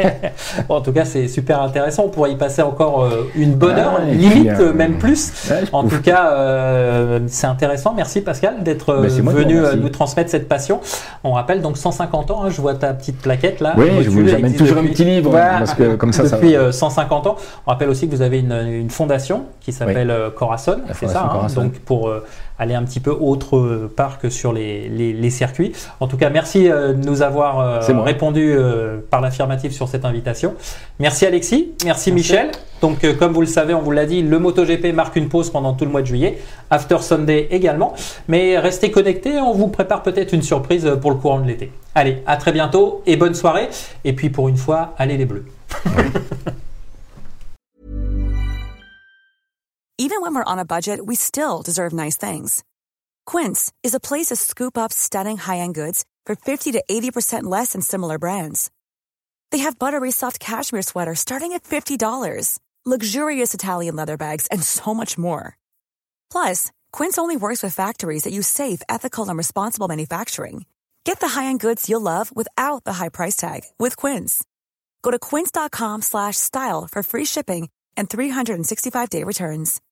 Bon, en tout cas, c'est super intéressant. On pourrait y passer encore euh, une bonne heure, ouais, limite puis, euh, même plus. Ouais, en tout cas, euh, c'est intéressant. Merci Pascal d'être euh, venu euh, nous transmettre cette passion. On rappelle donc cent cinquante ans. Hein, je vois ta petite plaquette là. Oui, je vous amène toujours depuis, un petit livre. Voilà, parce que comme ça, depuis ça euh, cent cinquante ans. On rappelle aussi que vous avez une, une fondation qui s'appelle oui. euh, Corazon. C'est ça. Hein, donc pour euh, aller un petit peu autre part que sur les, les, les circuits. En tout cas, merci euh, de nous avoir euh, répondu euh, par l'affirmative sur cette invitation. Merci Alexis, merci, merci. Michel. Donc, euh, comme vous le savez, on vous l'a dit, le MotoGP marque une pause pendant tout le mois de juillet. After Sunday également. Mais restez connectés, on vous prépare peut-être une surprise pour le courant de l'été. Allez, à très bientôt et bonne soirée. Et puis pour une fois, allez les Bleus. Even when we're on a budget, we still deserve nice things. Quince is a place to scoop up stunning high-end goods for fifty to eighty percent less than similar brands. They have buttery soft cashmere sweaters starting at fifty dollars, luxurious Italian leather bags, and so much more. Plus, Quince only works with factories that use safe, ethical, and responsible manufacturing. Get the high-end goods you'll love without the high price tag with Quince. Go to quince.com slash style for free shipping and three sixty-five day returns.